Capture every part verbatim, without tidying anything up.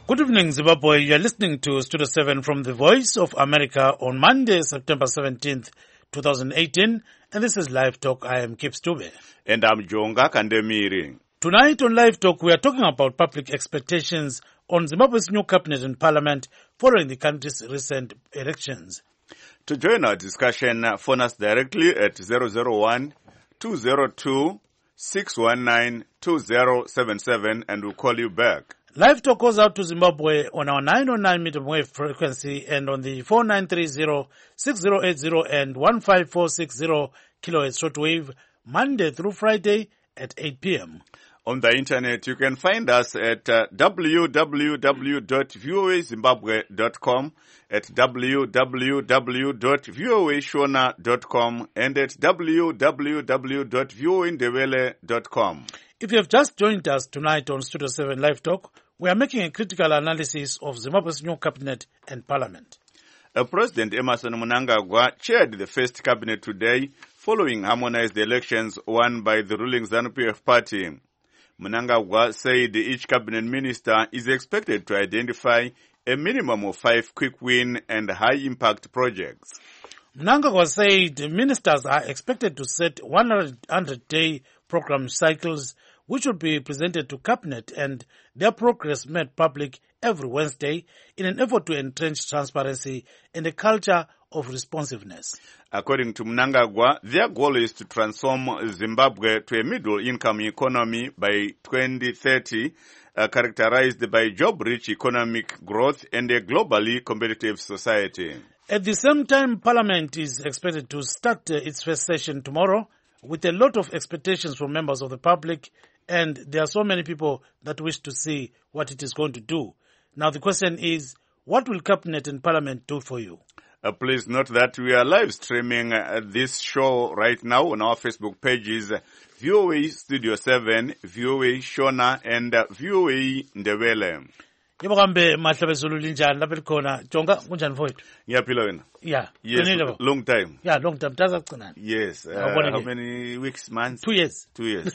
Good evening, Zimbabwe. You are listening to Studio seven from the Voice of America on Monday, September seventeenth, twenty eighteen. And this is Live Talk. I am Kip Stube. And I'm Jonga Kandemiri. Tonight on Live Talk, we are talking about public expectations on Zimbabwe's new cabinet and parliament following the country's recent elections. To join our discussion, phone us directly at zero zero one, two zero two, six one nine, two zero seven seven and we'll call you back. Live Talk goes out to Zimbabwe on our nine oh nine medium wave frequency and on the four nine three zero, six zero eight zero and one five four six zero kilohertz shortwave, Monday through Friday at eight p.m. On the internet, you can find us at uh, w w w dot v o a zimbabwe dot com, at w w w dot v o a shona dot com, and at w w w dot v o a ndebele dot com. If you have just joined us tonight on Studio seven Live Talk, we are making a critical analysis of Zimbabwe's new cabinet and parliament. Uh, President Emmerson Mnangagwa chaired the first cabinet today following harmonized elections won by the ruling ZANU-P F party. Mnangagwa said each cabinet minister is expected to identify a minimum of five quick-win and high-impact projects. Mnangagwa said ministers are expected to set one hundred day program cycles which will be presented to cabinet and their progress made public every Wednesday in an effort to entrench transparency and a culture of responsiveness. According to Mnangagwa, their goal is to transform Zimbabwe to a middle-income economy by twenty thirty, uh, characterized by job-rich economic growth and a globally competitive society. At the same time, Parliament is expected to start uh, its first session tomorrow with a lot of expectations from members of the public, and there are so many people that wish to see what it is going to do. Now the question is, what will Cabinet and Parliament do for you? Uh, please note that we are live streaming uh, this show right now on our Facebook pages, V O A Studio seven, V O A Shona, and uh, V O A Ndebele. Yebo kambe mahlabezulu linjani lapha likhona Jonga kunjani mfowethu? Ngiyaphila wena. Yeah. Yes, long time. Yeah, long time. Taza kucinana. Yes. Uh, how many weeks, months? Two years. Two years.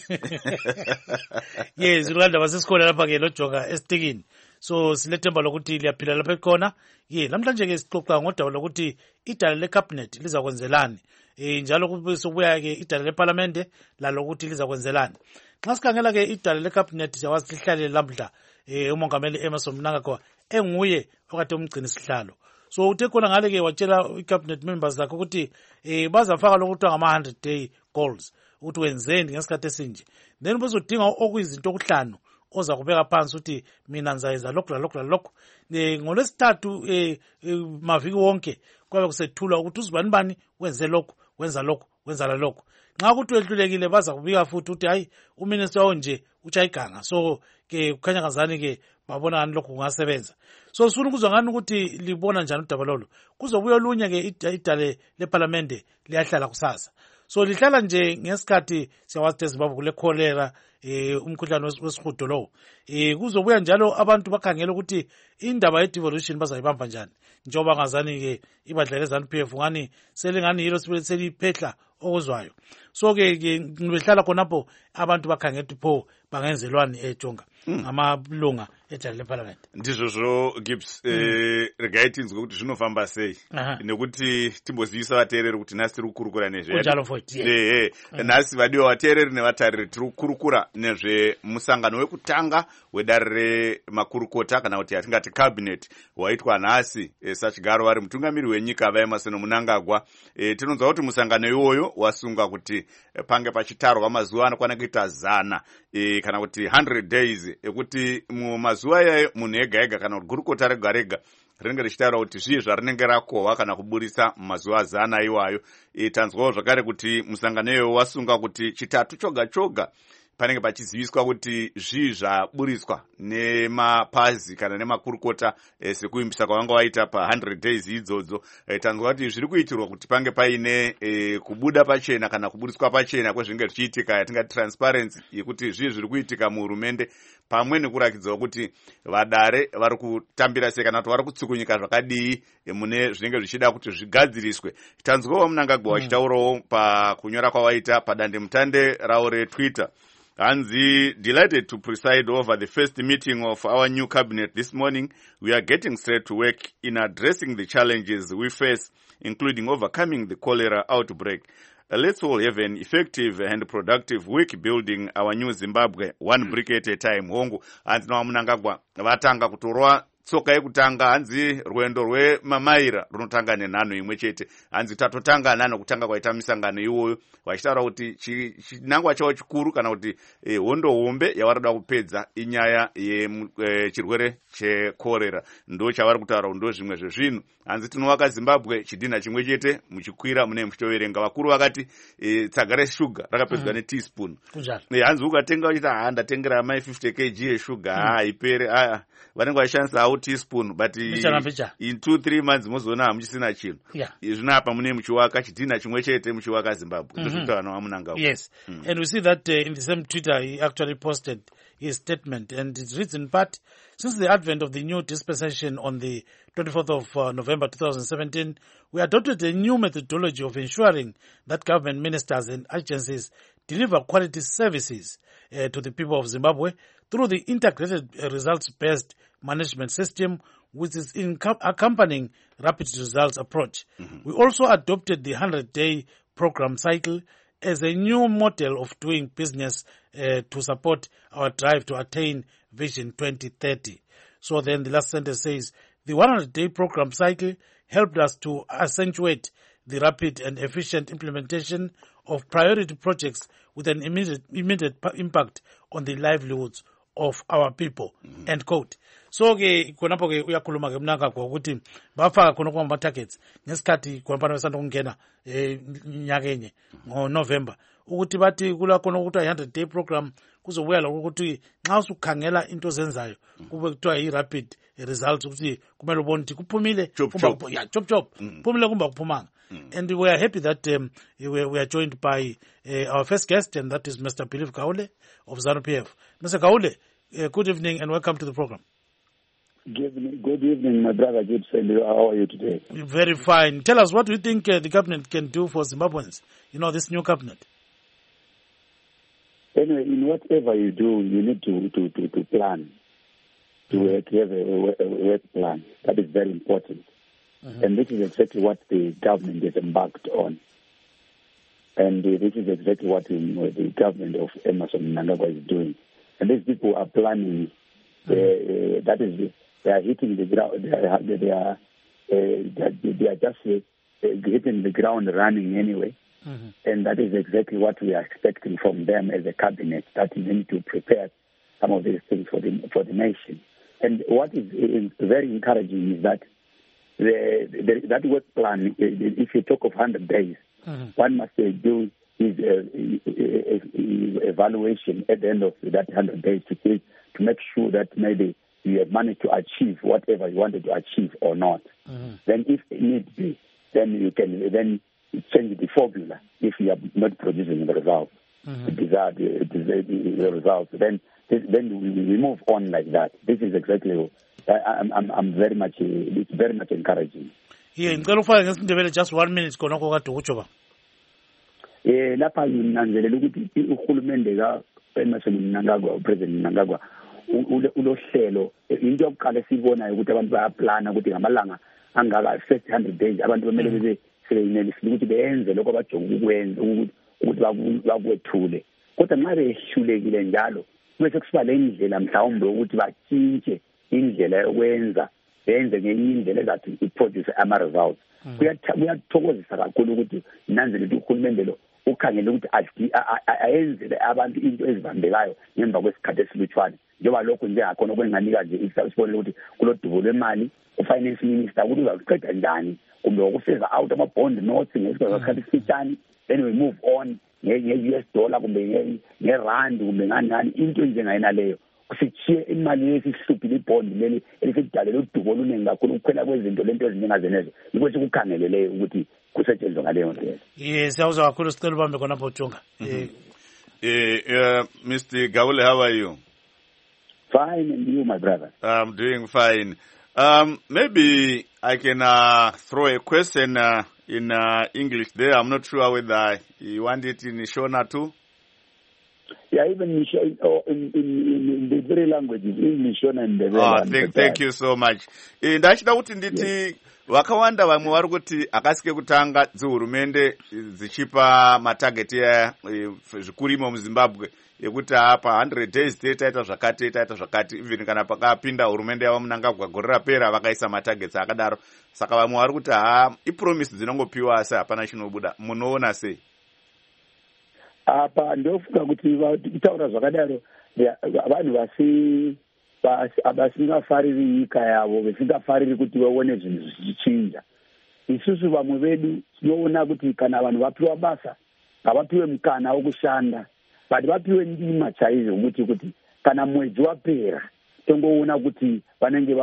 Yes, ulanda basesikhona lapha ke lo Jonga esitikini. So silethemba lokuthi liyaphila lapha likhona. Ye, namhlanje ke sixoxa ngodaba lokuthi idala le cabinet lizakwenzelani. Eh njalo kubuya ke idala le parliament lalo ukuthi lizakwenzelani. Xa sikhangela ke idala le cabinet siyawasihlale lamhla eh umongameli Emmerson Mnangagwa enguye okade umgcini sihlalo. So uthe khona ngale ke watshela i-cabinet members zakhe ukuthi eh bazafaka lokuthi ngama one hundred day goals ukuthi wenzeni ngesikhathi esinje. Then bazodinga okuyizinto okuhlanu oza kubeka phansi ukuthi mina ngizayenza lokho lalokho lalokho. Eh ngolwesithathu eh maviki wonke kwabe kusethula ukuthi uzibani bani wenze lokho wenza lokho wenza lalokho. Nxa ukuthi wehlulekile baza kubika futhi ukuthi hayi uminister onje uchayiganga. So ke kukhanya ngazani ke babona ngani lokho kungasebenza. So sifuna ukuzwa ngani ukuthi libona njani udaba lolu. Kuzobuya olunye ke idale leparlamente liyahlala kusasa. So lihlala nje ngesikhathi siyawazi Zimbabwe kule cholera eh umkhuhlane wesihudo lo. Eh kuzobuya njalo abantu bakhangela ukuthi indaba ye devolution bazayibamba njani. Njoba ngazani ke ibadlale ZANU-P F ngani selingani yilo seliphehla okuzwayo. So ke ngibehlala khonapho abantu bakhangela ukuthi pho bangenzelwani eJonga ngamalunga edala leparlament. Ndizvo Gibbs eh regaitinzwe kuti zvinofamba sei nekuti timbozivisa vateereri kuti nhasi tiri kukurukura nezve eh nhasi vadiwa vateereri nevatariri tiri kukurukura nezve musangano wekutanga wedare remakurukota kana kuti atingati cabinet waitwa nhasi sachigaro vari mutungamiri wenyika vaEmmerson Mnangagwa. eh tinonzwa kuti musangano iwoyo wasunga kuti pange pachitarwa mazuva anokwana kuita zana eh kana kuti one hundred days ekuti mumazuva yayo munhu ega ega kana kuti gurukota rega rega rinenge richitaura kuti zviye zvarinenge rakohwa kana kuburisa mumazuva zana iwayo. e, tanzwawo zvakare kuti musangano iyoyo wasunga kuti chitatu choga choga panenge pachiziviswa kuti zvii zvaburiswa nemapazi kana nemakurukota e, sekuimbisa kwavanga vaita pa one hundred days idzodzo. e, tanzwa kuti zviri kuitirwa kuti pange paine e, kubuda pachena kana kuburiswa pachena kwezvinenge zvichiitika yatingati transparency yekuti zvii zviri kuitika muhurumende, pamwe nekurakidzwa kuti vadare vari kutambira sei kana kuti vari kutsukunyika zvakadii e, mune zvinenge zvichida kuti zvigadziriswe. Tanzwawo Mnangagwa vachitaurawo pakunyora kwavaita padande mutande ravo retwitter Hanzi, delighted to preside over the first meeting of our new cabinet this morning. We are getting straight to work in addressing the challenges we face, including overcoming the cholera outbreak. Uh, let's all have an effective and productive week building our new Zimbabwe, one brick at a time. Hongu, hanzi na wamunangagwa, vatanga kutorwa, tsoka yekutanga hanzi rwendo rwemamaira runotanga nenhano imwe chete. Hanzi tatotanga nano kutanga kwaita misangano iwoyo vachitaura kuti chinangwa chavo chikuru kana kuti eh, hondo hombe yavarada kupedza inyaya yechirwere eh, chekorera. Ndo chavari kutaura ndo zvimwe zvezvinhu. Hanzi tinovaka Zimbabwe chidhina chimwe chete muchikwira mune muchitoverenga vakuru vakati eh, tsaga reshuga rakapedzwa mm. neteaspoon. Eh, hanzi ukatenga uchita ha ndatengera mai fifty kilograms yeshuga mm. ha ipere ah vanenge vachishandisa teaspoon but in two three months mozoona hamuchisina chinhu. Yeah. Zvinapa mune muchiwaka chidhina chimwe chete muchiwaka Zimbabwe. Mm-hmm. Yes. Mm. And we see that uh, in the same Twitter he actually posted his statement, and it reads in part, since the advent of the new dispensation on the twenty-fourth of uh, November twenty seventeen, we adopted a new methodology of ensuring that government ministers and agencies deliver quality services uh, to the people of Zimbabwe through the integrated uh, results-based management system, which is in accompanying rapid results approach. Mm-hmm. We also adopted the one hundred day program cycle as a new model of doing business uh, to support our drive to attain Vision twenty thirty. So then the last sentence says, the one hundred day program cycle helped us to accentuate the rapid and efficient implementation of priority projects with an immediate, immediate impact on the livelihoods of our people. Mm-hmm. End quote. So ke konapo ke uyakhuluma ke Mnangagwa ukuthi bafaka khona kuma ma targets ngesikhathi khona besanda ukungena eh nyaka enye ngo November ukuthi bathi kula khona ukuthi one hundred day program kuzobuya lokho ukuthi nxa usukhangela into zenzayo kube kuthiwa i rapid results ukuthi kumele ubone ukuthi kuphumile kumba ya chop chop kuphumile kumba kuphumanga. And we are happy that um, we, we are joined by uh, our first guest, and that is Mister Believe Gaule of ZANU-P F. Mister Gaule, uh, good evening and welcome to the program. Good evening, good evening my brother Gibson. How are you today? Very fine. Tell us, what do you think uh, the government can do for Zimbabweans? You know, this new cabinet. Anyway, in whatever you do, you need to, to, to, to plan, to, mm-hmm. uh, to have a, a work plan. That is very important. Mm-hmm. And this is exactly what the government has embarked on. And uh, this is exactly what you know, the government of Emmerson Mnangagwa is doing. And these people are planning, mm-hmm. uh, that is, they are hitting the ground, they are, they are, uh, they are just uh, hitting the ground running anyway. Mm-hmm. And that is exactly what we are expecting from them as a cabinet, that they need to prepare some of these things for the, for the nation. And what is, is very encouraging is that The, the, that work plan, if you talk of one hundred days, mm-hmm. one must uh, do his uh, evaluation at the end of that one hundred days to see, to make sure that maybe you have managed to achieve whatever you wanted to achieve or not. Mm-hmm. Then if it needs be, then you can then change the formula if you are not producing the results, mm-hmm. the desired, the, the results. Then then we, we move on like that. This is exactly I'm, I'm, I'm very much, it's very much encouraging. Yeah, in Galufaya, just one minute, Konoko to Uchoba. Eh, Lapa Nanzele, Uhulmende, Emerson Mnangagwa, President Mnangagwa, Ulo Shelo, in job Kalesivona, Utaban plan, Utamalanga, Angala, first hundred days, abantu bamele saying ukuthi benze lokho abajongukwenza ukuthi bakwethule kodwa nxa behlulekile njalo bese kusiba le ndlela mhlawumbe ukuthi batshintshe indlela yokwenza benze ngenye indlela ezathi iproduce ama results. Kuyathokozisa kakhulu ukuthi nanzele ukuthi uhulumende lo ukhangele ukuthi ayenzele abantu into ezibambekayo ngemva kwesikhathi esilutshwane njengoba lokho nje akhona okwenganika nje isibonelo ukuthi kulodubo lwemali ufinance minister ukuthi uzakuqeda njani kumbe ukufeza out ama-bond notes ngesikhathi esifitshane then we move on nge-U S dollar kumbe nge-rand kumbe ngani ngani into njengayena leyo kusitshiye imali yesihluphile ibond leli elisedalela udubo oluningi kakhulu ukukhwela kwezinto lento ezinjengazenezo yikho sikukhangeleleyo ukuthi kusetshenzwe ngaleyo ndlela. Yes, siyawuza kakhulu sicela ubambe khonapho Jonga. Eh uh, Mister Gaule, how are you? Fine, and you, my brother? I'm doing fine. Um, maybe I can uh, throw a question uh, in uh, English there. I'm not sure whether you want it in Shona too. Yeah, even in, in, in, in the three languages, English and the oh, thank, thank you so much. Ndachida kuti nditi vakawanda vamwe vari kuti akasike kutanga dzihurumende dzichipa matageti zvikurimo muZimbabwe yekuti apa one hundred days taita zvakati taita zvakati even kana pakapinda hurumende yavo Mnangagwa gore rapera vakaisa matagets akadaro. Saka vamwe vari kuti ha ipromise dzinongopiwa asi hapana chinobuda. Munoona sei? Apa ndofunga kuti vataura zvakadaro vanhu vasi vasingafariri nyika yavo, vasingafariri kuti vaone zvinhu zvichichinja. Isusu vamwe vedu tinoona kuti kana vanhu vapiwa basa ngavapiwe mukana wokushanda, but vapiwe ndima chaizvo kuti kuti kana mwedzi wapera tongoona kuti vanenge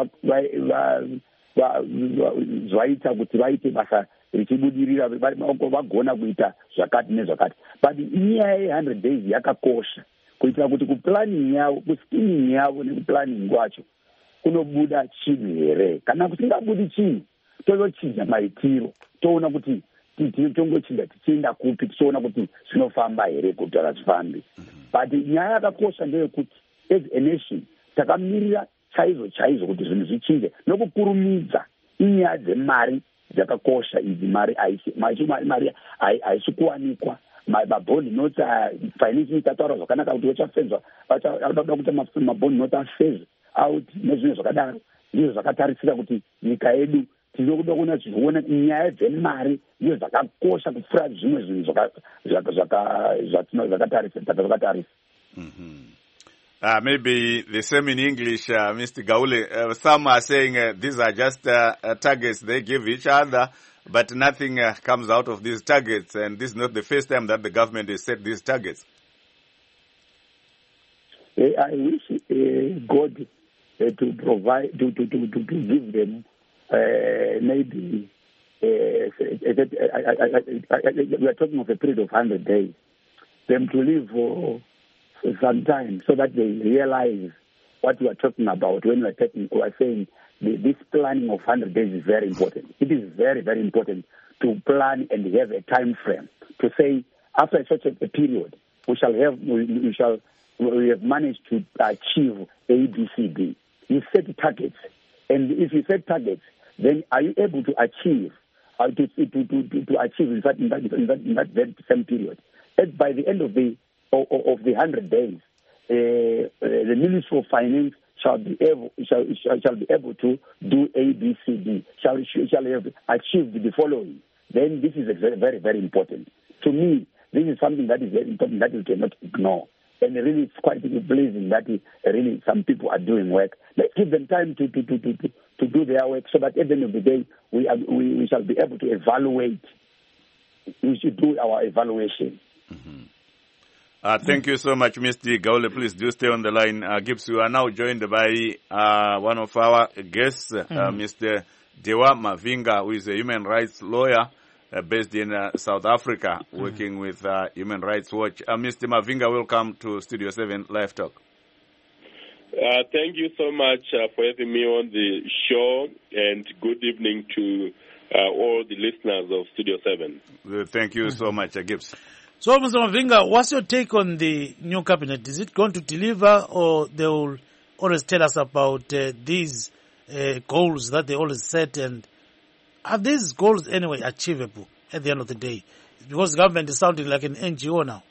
zvaita kuti vaite basa richibudirira, vagona kuita zvakati nezvakati. But inyaya ye one hundred days yakakosha kuitira kuti kuplanning yavo, kuskimming yavo nekuplanning kwacho kunobuda chinhu here. Kana kusingabudi chinhu tozochinja maitiro, toona kuti tongochinja tichienda kupi, tichiona kuti zvinofamba here kuti hazvifambi. But nyaya yakakosha ndeyekuti as a nation takamirira chaizvo chaizvo kuti zvinhu zvichinje nokukurumidza. Inyaya dzemari dzakakosha idzi, mari mari haisi kuwanikwa. Mabond notes financial tataura zvakanaka kuti vachafedzwa, vachada kuti mabond notes afeze out nezvimwe zvakadaro. Ndizvo zvakatarisira kuti nyika yedu tinokuda kuona zviona nyaya dzemari ndizvo zvakakosha kupfuura zvimwe zvinhu zvakatarisa. Uh, maybe the same in English, uh, Mister Gaule. Uh, some are saying uh, these are just uh, uh, targets they give each other, but nothing uh, comes out of these targets, and this is not the first time that the government has set these targets. Uh, I wish uh, God uh, to provide, to, to, to, to give them uh, maybe, uh, we are talking of a period of one hundred days, them to live for some time so that they realize what we are talking about when we are, taking, we are saying the, this planning of one hundred days is very important. It is very, very important to plan and have a time frame to say after such a, a period we shall have we, we shall we have managed to achieve A, B, C, D. You set targets, and if you set targets, then are you able to achieve uh, to, to, to, to, to achieve in that in that in that, in that very same period? And by the end of the Of, of the hundred days, uh, uh, the Ministry of Finance shall be able shall, shall shall be able to do A, B, C, D. Shall shall have achieved the following. Then this is very very very important to me. This is something that is very important that you cannot ignore, and really it's quite pleasing that really some people are doing work. Let's give them time to to to to to, to do their work, so that at the end of the day we are, we, we shall be able to evaluate. We should do our evaluation. Mm-hmm. Uh, thank you so much, Mister Gaule. Please do stay on the line. Uh, Gibbs, we are now joined by uh, one of our guests, mm-hmm. uh, Mister Dewa Mavinga, who is a human rights lawyer uh, based in uh, South Africa, mm-hmm. working with uh, Human Rights Watch. Uh, Mister Mavinga, welcome to Studio seven Live Talk. Uh, thank you so much uh, for having me on the show, and good evening to uh, all the listeners of Studio seven. Uh, thank you mm-hmm. so much, uh, Gibbs. So, Mister Mavinga, what's your take on the new cabinet? Is it going to deliver, or they will always tell us about uh, these uh, goals that they always set, and are these goals anyway achievable at the end of the day? Because the government is sounding like an N G O now.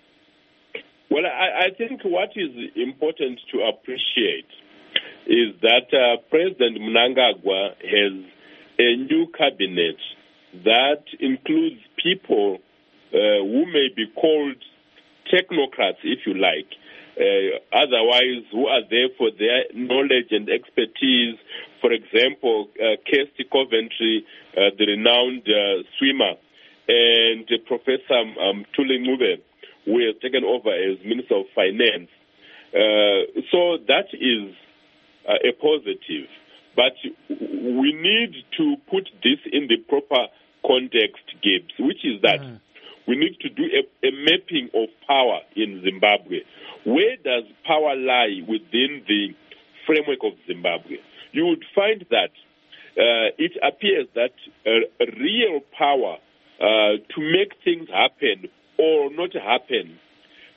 Well, I, I think what is important to appreciate is that uh, President Mnangagwa has a new cabinet that includes people Uh, who may be called technocrats, if you like, uh, otherwise who are there for their knowledge and expertise. For example, uh, Kirsty Coventry, uh, the renowned uh, swimmer, and uh, Professor um, Thuli Ncube, who has taken over as Minister of Finance. Uh, so that is uh, a positive. But we need to put this in the proper context, Gibbs, which is that mm. we need to do a, a mapping of power in Zimbabwe. Where does power lie within the framework of Zimbabwe? You would find that uh, it appears that uh, real power uh, to make things happen or not happen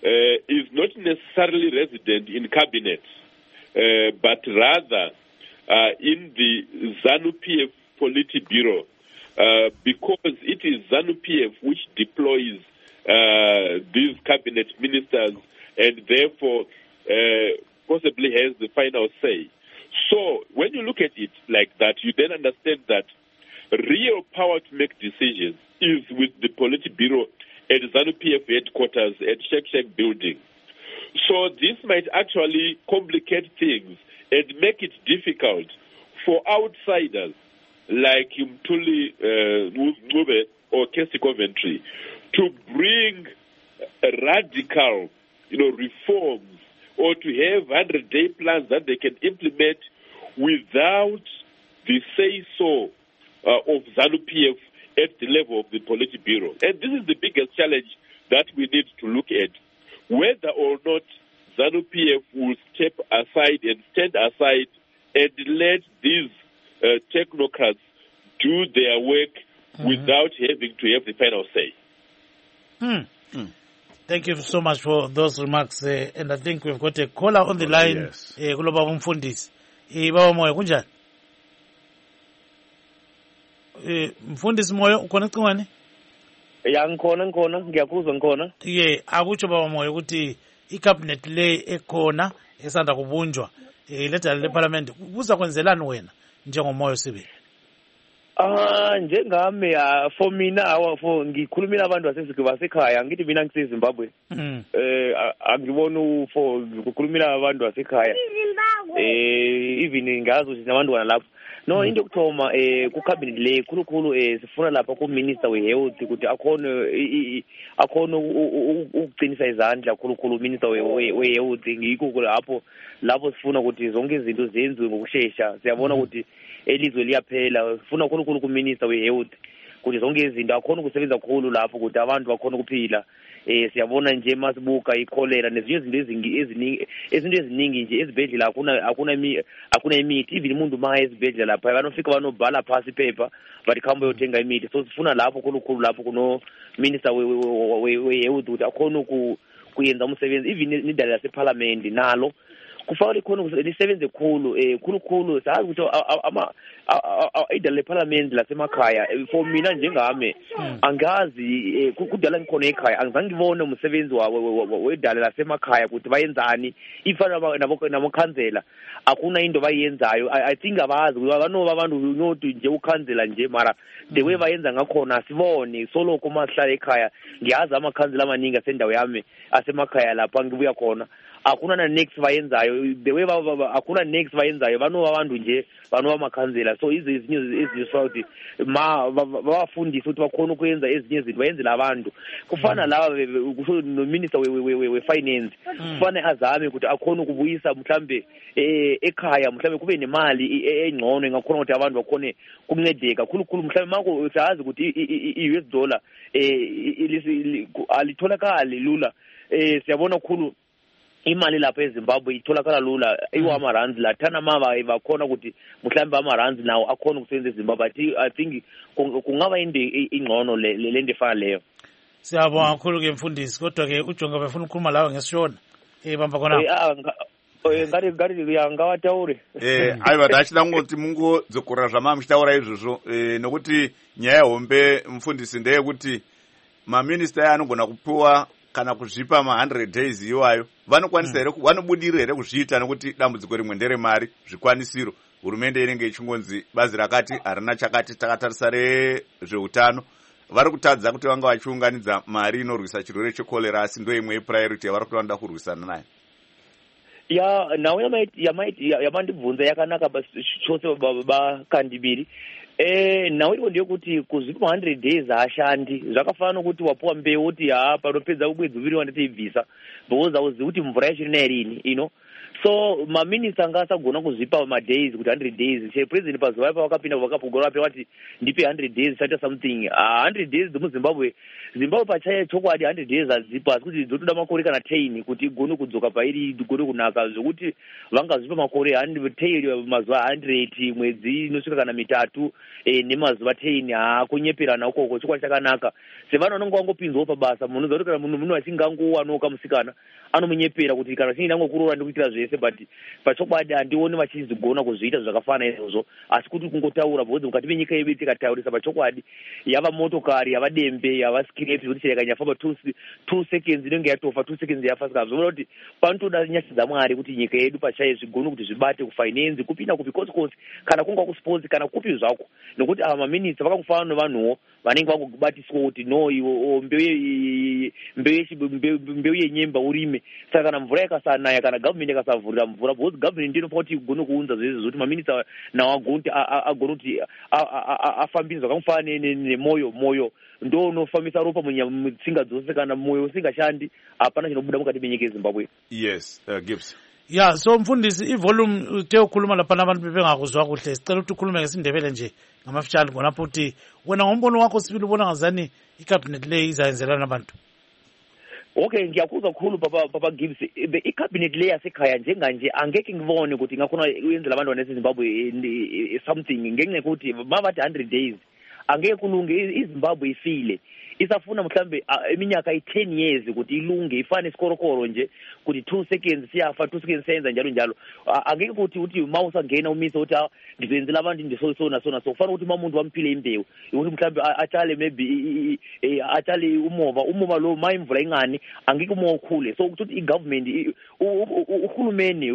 uh, is not necessarily resident in cabinet, uh, but rather uh, in the ZANU-P F Politburo, uh, because it is ZANU-P F which deploys uh, these cabinet ministers and therefore uh, possibly has the final say. So when you look at it like that, you then understand that real power to make decisions is with the Politburo at ZANU-P F headquarters at Sheikh Sheikh building. So this might actually complicate things and make it difficult for outsiders like Mtuli Ncube uh, or Kesi Coventry to bring radical, you know, reforms or to have hundred-day plans that they can implement without the say-so uh, of ZANU-P F at the level of the Politburo. And this is the biggest challenge that we need to look at, whether or not ZANU-P F will step aside and stand aside and let these uh, technocrats do their work mm-hmm. without having to have the final say. Mm. Mm. Thank you so much for those remarks, uh, and I think we've got a caller on the oh, line. Yes. Uh, Baba Mfundisi. Eh, Baba Moyo, kunjani? Eh, Mfundisi Moyo, ukhona ecingweni? Ya ngikhona ngikhona ngiyakuzwa ngikhona. Ye, akutsho Baba Moyo ukuthi icabinet le ekhona esanda kubunjwa eh ledala leparlament kuzakwenzelani wena njengomoyo Sibili? Ah njengami for mina awa for ngikhulumela abantu basekhaya ngithi mina ngise Zimbabwe. Eh angibona for ukukhulumela abantu basekhaya. Eh even ngazi ukuthi nabantu lapho. No into yokuthoma eh ku cabinet le khulukhulu eh sifuna lapha ku minister we health ukuthi akhona akhona ukuqinisa izandla khulukhulu minister we health ngikho lapho lapho sifuna ukuthi zonke izinto zenziwe ngokusheshsha. Siyabona ukuthi elizwe liyaphela, sifuna khulukhulu ku minister we health ukuthi zonke izinto akhona ukusebenza kakhulu lapho ukuthi abantu bakhona ukuphila. Eh siyabona nje masibuka ikholera nezinye izinto eziningi eziningi izinto eziningi nje ezibhedlela akuna akuna akuna imithi even umuntu manje ezibhedlela lapha banofika banobhala phasi paper bathi khamba uyothenga imithi. So sifuna lapho khulukhulu lapho kuno minister we we health ukuthi akhona kuyenza umsebenzi even nidala laseparliament nalo kufanele khona lisebenze khulu eh khulukhulu sazi ukuthi ama idala leparlament lasemakhaya for mina njengami angazi kudala ngikhona ekhaya angizange ngibone umsebenzi wedala lasemakhaya ukuthi bayenzani ifana nabo namakhansela akuna into bayenzayo. I think abazi banoba abantu not nje ukhansela nje mara the way bayenza ngakhona sibone solo kuma sihlala ekhaya ngiyazi amakhansela amaningi asendawo yami asemakhaya lapha ngibuya khona akuna na next bayenzayo the way akuna next bayenzayo banoba abantu nje banoba amakhansela. So izi izinto ezisouthi ma bafundisa ukuthi bakhona ukwenza ezinye izinto bayenzela abantu kufana laba kusho no minister we we finance kufana azame ukuthi akhona ukubuyisa mhlambe ekhaya mhlambe kube nemali engcono ngakhona ukuthi abantu bakhone kuncedeka khulukhulu mhlambe mako uyazi ukuthi i-U S dollar eh alitholakala lula. Eh siyabona khulu imali lapha eZimbabwe itholakala lula iwama rands la thana maba bakhona ukuthi mhlambe ama rands nawo akhona ukusebenza eZimbabwe. I think kungaba inde ingcono le lento efana leyo. Siyabonga kakhulu ke Mfundisi, kodwa ke uJonga befuna ukukhuluma lawe ngesishona eh bamba khona eh ngari ngari yangawataure eh aiva tachida ngoti mungu dzokura zvama muchitaura izvozvo eh nokuti nyaya hombe Mfundisi ndeye kuti ma minister anogona kupuwa kana kuzvipa ma one hundred days iwayo vanokwanisa here vanobudirira here kuzviita nokuti dambudziko rimwe ndere mari zvikwanisiro. Hurumende inenge ichingonzi bazi rakati harina chakati takatarisa rezveutano vari kutadza kuti vanga vachiunganidza mari inorwisa chirwere chekolera asi ndo imwe yepriority yavari kuti vanoda kurwisana nayo. Ya nawo yamandibvunza yakanaka chose bakandibiri. Eh nawo iko ndiyo kuti kuzvipa one hundred days ashandi zvakafanana kuti wapuwa mbeu kuti ha panopedza ubwedzi uviri wandati ibvisa because auzivi kuti mvura yacho ina irini ino so maminista ngasagona kuzvipa madays kuti one hundred days che president pazuva ipa wakapinda vakapogora vape vati ndipe one hundred days chaita something uh, one hundred days dzemuzimbabwe zimbabwe pachaye chokwadi one hundred days hadzipa asi kuti dzotoda makore kana ten kuti igone kudzoka pairi igone kunaka zvokuti vangazvipa makore ten mazuva one hundred mwedzi inosvika kana mitatu eh, nemazuva ten hakunyeperana ukoko chokwadi chakanaka sevanhu vanonge vangopinzwawo pabasa munhu unoziva kuti kana munhu munhu achinge angowanoka musikana anomunyepera kuti kana chinge ndangokuroora ndikuitira zvese but pachokwadi handioni vachizigona kuzviita zvakafanana izvozvo asi kuti kungotaura bcause mukati menyika yedu tikataurisa pachokwadi yava motokari yava dembe yava skirepi kuti chireka nyafamba two, two seconds inenge yatofa two seconds yafa saka zvoona kuti panotoda nyasha dzamwari kuti nyika yedu pachaye zvigone kuti zvibate kufinance kupinda kupi kosi kosi kana kunga kusports kana kupi zvako nokuti ava maminista vakangofanana nevanhuwo vanenge vangobatiswa kuti no iwo mbeu yenyemba urime saka kana mvura yakasanaya kana government yakasavhurira mvura because government ndiyo inofa kuti igone kuunza zvese zvokuti maminista nawo agone kuti afambire zvakamufana nemoyo moyo ndo unofambisa ropa mutsinga dzose kana moyo usingashandi hapana chinobuda mukati menyika yezimbabwe. Yes, uh, Gibbs. Ya so mfundisi ivolume teyokhuluma lapha abantu bebengakuzwa kuhle sicela ukuthi ukhulume ngesindebele nje ngamafishali ngolapho uthi wena ngombono wakho sibili ubona ngazani icabinet le izayenzelana abantu. Okay, ngiyakuzwa kakhulu papa papa Gibbs icabinet le yasekhaya njenganje angeke ngibone ukuthi ngakhona uyenzela abantu baseZimbabwe something ngenxa ukuthi babathi one hundred days angeke kulunge iZimbabwe ifile isafuna mhlambe eminyaka i-ten years ukuthi ilunge ifane isikorokoro nje kuti two seconds siyafa two seconds senza njalo njalo angeke ukuthi uthi mawusa ngena umise uthi ngizenzela abantu ndisona sona so kufanele ukuthi umuntu wamphile imbewu ukuthi mhlambe atshale maybe atshale umova umova lo mayimvula ingani angeke umoya ukhule so ukuthi igovernment uhulumeni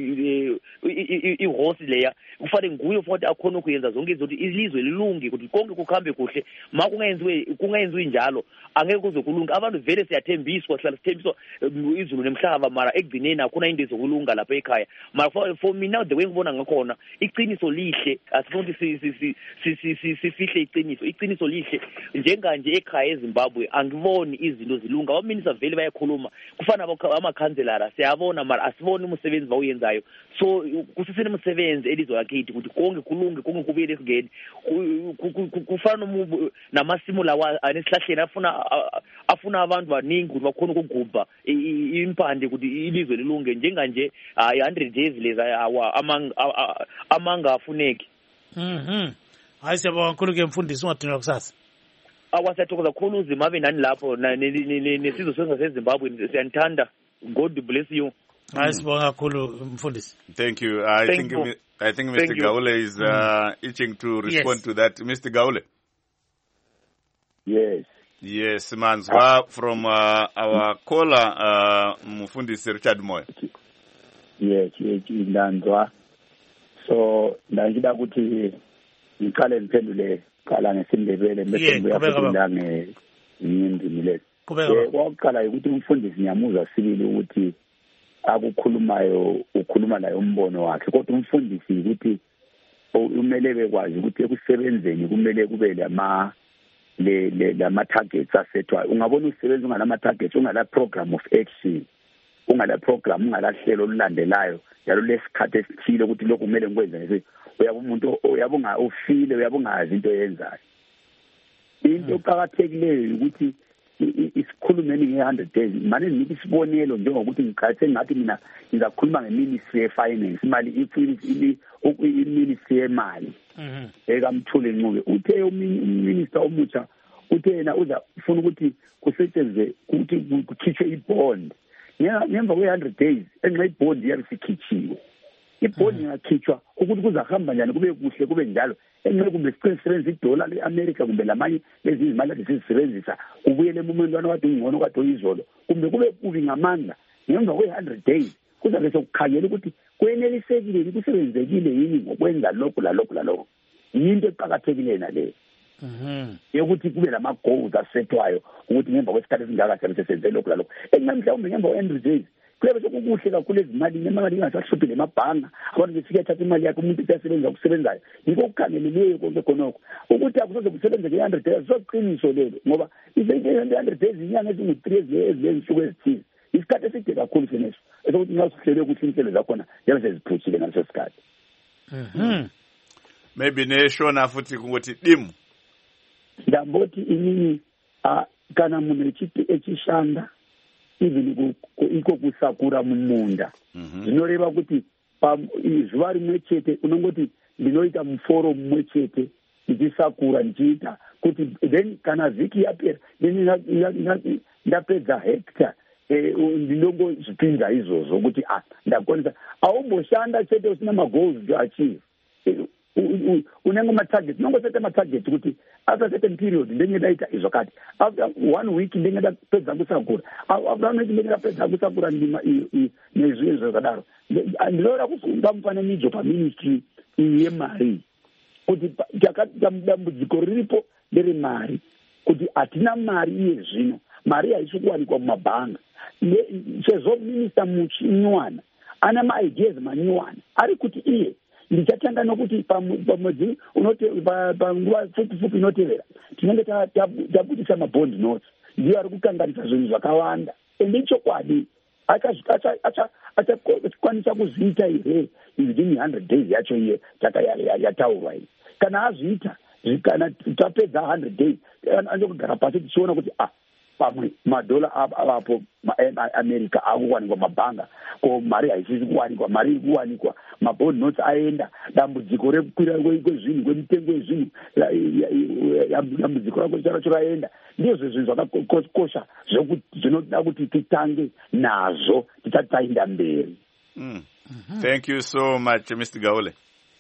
ihosi leya kufanele nguye futhi akhona ukuyenza zonke izinto ilizwe lilunge ukuthi konke kukhambe kuhle ma kungayenziwe kungayenziwe njalo angeke kuze kulunga abantu vele siyathembiswa sihlala sithembiswa izulu nemhlaba mara ekugcineni akuna into ezokulunga lapha ekhaya mara for, for me now the way ngibona ngakhona iqiniso lihle asifuni ukuthi sifihle iqiniso iqiniso lihle njenganje ekhaya eZimbabwe angiboni izinto zilunga abaminista vele bayakhuluma kufana amakhanselara siyabona mara asiboni umsebenzi bawuyenzayo so kusisene umsebenzi elizwe lakithi ukuthi konke kulunge konke kubuyele esigeni kufana namasimo lawa anesihlahleni afuna afuna abantu baningi ukuthi bakhona ukugubha impande ukuthi ilizwe lilunge njenganje one hundred days leza amanga amanga afuneki. Mhm. Hayi siyabonga kakhulu ke mfundisi ungadinwa kusasa. Awasathokoza kakhulu uzimabe nani lapho nesizwe sonke seZimbabwe siyanthanda. God bless you. Hayi sibonga kakhulu mfundisi. Thank you. I Thank think you. I think Mister Gaule is uh, itching to respond yes. to that. Mister Gaule. Yes. Yes, Manzwa from uh, our caller, uh, Mufundisi Richard Moyo. Yes, yes, Ndanzwa. So, ndangida kuti ngikale ngiphendule kala ngesindebele bese ngiyaphendula ngenyindimi lezo. Eh, oqala ukuthi umfundisi ngiyamuza sibili ukuthi akukhulumayo ukhuluma naye umbono wakhe kodwa umfundisi ukuthi umele bekwazi ukuthi ekusebenzeni kumele kube lama le le lama targets asethwayo ungabona usebenza ungalama targets ungala program of action ungala program ungala hlelo olulandelayo yalo lesikhathi esithile ukuthi lokho kumele ngikwenze nje uyaba umuntu uyabunga ufile uyabungazi into yenzayo into eqhakathekileyo ukuthi isikhulumeni nge one hundred days manje ngithi isibonelo njengokuthi ngikhathe ngathi mina ngizakhuluma ngeministry ye finance imali ifinisi iministry yemali mhm ekamthule Ncube uthe uminister omutsha uthe yena uza ufuna ukuthi kusetshenzwe ukuthi kukhishwe ibond ngemva kwe one hundred days enxa ibond yabisikhichiwe ibond yakhishwa ukuthi kuzahamba njani kube kuhle kube njalo enxa kumbe sisebenzisa idollar leAmerica kumbe lamanye lezi izimali ezisebenzisa ubuyele emumentwana kade ungcono kade uyizolo kumbe kube kubi ngamandla ngemva kwe one hundred days kuzabe sokukhangela ukuthi kwenelisekile kusebenzekile yini ngokwenza lokho lalokho lalokho yinto eqhakathekile nale mhm yokuthi kube lama goals asethwayo ukuthi ngemva kwesikhathi esingaka siyabe sesenze lokho lalokho enxa mhlawumbe ngemva kwe one hundred days kuyabe sokukuhle kakhulu ezimali nemali ingasahluphile emabhanga abantu befika thatha imali yakhe umuntu uyasebenza ukusebenzayo yiko ukukhangeleleyo konke khonokho ukuthi akusoze kusebenze nge one hundred days soqiniso lelo ngoba izinto one hundred days inyanga ezingu three ezisuku ezithile isikhathi eside kakhulu seneso esokuthi nxa sihlele ukuthi inhlelo zakhona yabe seziphuthile ngaleso sikhathi. Maybe neshona futhi kungothi dimu ndamboti inini kana munhu echishanda even iko kusakura mumunda zvinoreva kuti zuva rimwe chete unongoti ndinoita muforo mumwe chete ndichisakura ndichiita kuti then kana vhiki yapera then ndapedza hectare ndinongozvipinza izvozvo kuti ah ndakwanisa aumboshanda chete usina magoals to achieve unenge matarget unongoseta matarget kuti after certain period ndenge ndaita izvakati after one week ndenge ndapedza kusakura after one week ndenge ndapedza kusakura ndima nezvimwe zvakadaro. Ndinoda kusunga mufananidzo paministry yemari kuti dambudziko riripo nderemari kuti hatina mari iye zvino mari haisi kuwanikwa mumabhanga sezvo minista muchinywana ana maideas manyuwana ari kuti iye ndichatanga nokuti pamwedzi panguva pfupi pfupi inotevera tinenge tabudisa mabond notes ndiyo ari kukanganisa zvinhu zvakawanda ende ichokwadi achakwanisa kuzviita here within one hundred days yacho iye yataurwa iyi kana azviita kana tapedza one hundred days anokugara pasi tichiona kuti ah pamwe madhola avapo maamerica akuwanikwa mabhanga ko mari haisisi kuwanikwa mari iri kuwanikwa mabond notes aenda dambudziko rekukwira kwezvinhu kwemitengo yezvinhu dambudziko rako characho raenda ndizvo zvinhu zvakakosha zvinoda kuti titange nazvo tisati taenda mberi. Thank you so much, Mister Gaule.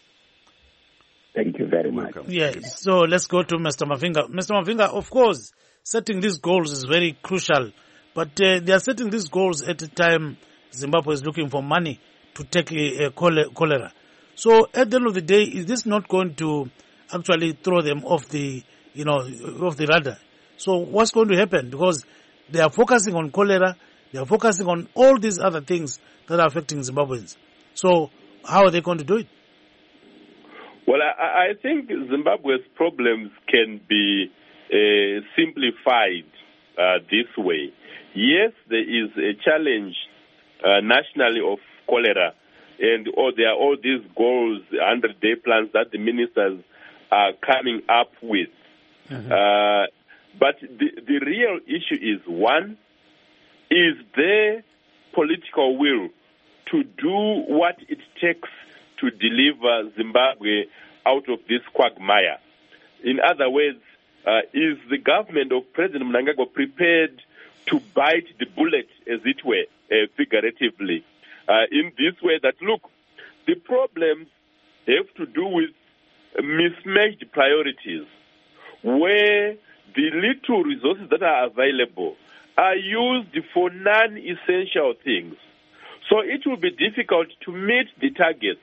Thank you very much. Yes, so let's go to Mister Mavinga. Mister Mavinga, of course, setting these goals is very crucial, but uh, they are setting these goals at a time Zimbabwe is looking for money to tackle uh, cholera. So at the end of the day, is this not going to actually throw them off the, you know, off the radar? So what's going to happen? Because they are focusing on cholera, they are focusing on all these other things that are affecting Zimbabweans. So how are they going to do it? Well, I, I think Zimbabwe's problems can be uh, simplified uh, this way. Yes, there is a challenge uh, nationally of cholera, and oh, there are all these goals, one hundred day plans that the ministers are coming up with. Mm-hmm. Uh, but the, the real issue is, one, is there political will to do what it takes to deliver Zimbabwe out of this quagmire? In other words, uh, is the government of President Mnangagwa prepared to bite the bullet, as it were, uh, figuratively, uh, in this way that, look, the problems have to do with mismatched priorities, where the little resources that are available are used for non-essential things. So it will be difficult to meet the targets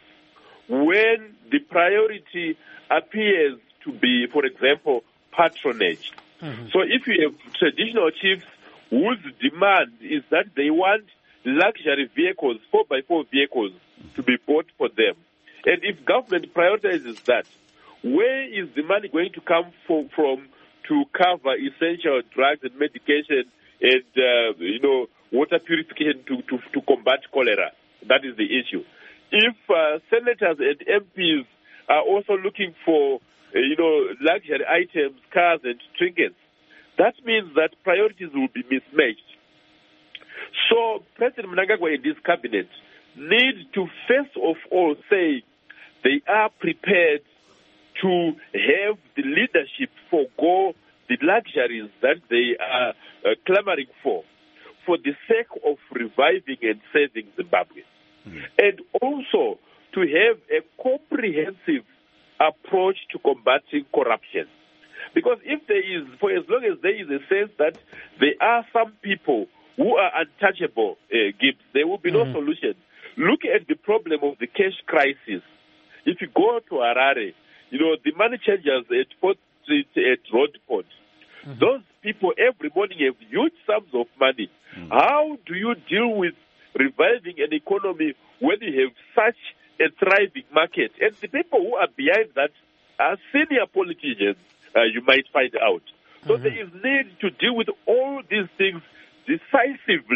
when the priority appears to be, for example, patronage. Mm-hmm. So if you have traditional chiefs whose demand is that they want luxury vehicles, four by four vehicles, to be bought for them, and if government prioritizes that, where is the money going to come for, from to cover essential drugs and medication and, uh, you know, water purification to, to, to combat cholera? That is the issue. If uh, senators and M Ps are also looking for, uh, you know, luxury items, cars and trinkets, that means that priorities will be mismatched. So President Mnangagwa and his cabinet need to first of all say they are prepared to have the leadership forego the luxuries that they are uh, clamoring for, for the sake of reviving and saving Zimbabwe. Mm. And also to have a comprehensive approach to combating corruption. Because if there is, for as long as there is a sense that there are some people who are untouchable, uh, Gibbs, there will be mm. no solution. Look at the problem of the cash crisis. If you go to Harare, you know, the money changers at Fourth Street, at Roadport, mm-hmm. those people every morning have huge sums of money. Mm-hmm. How do you deal with reviving an economy when you have such a thriving market? And the people who are behind that are senior politicians, uh, you might find out. So mm-hmm. there is need to deal with all these things decisively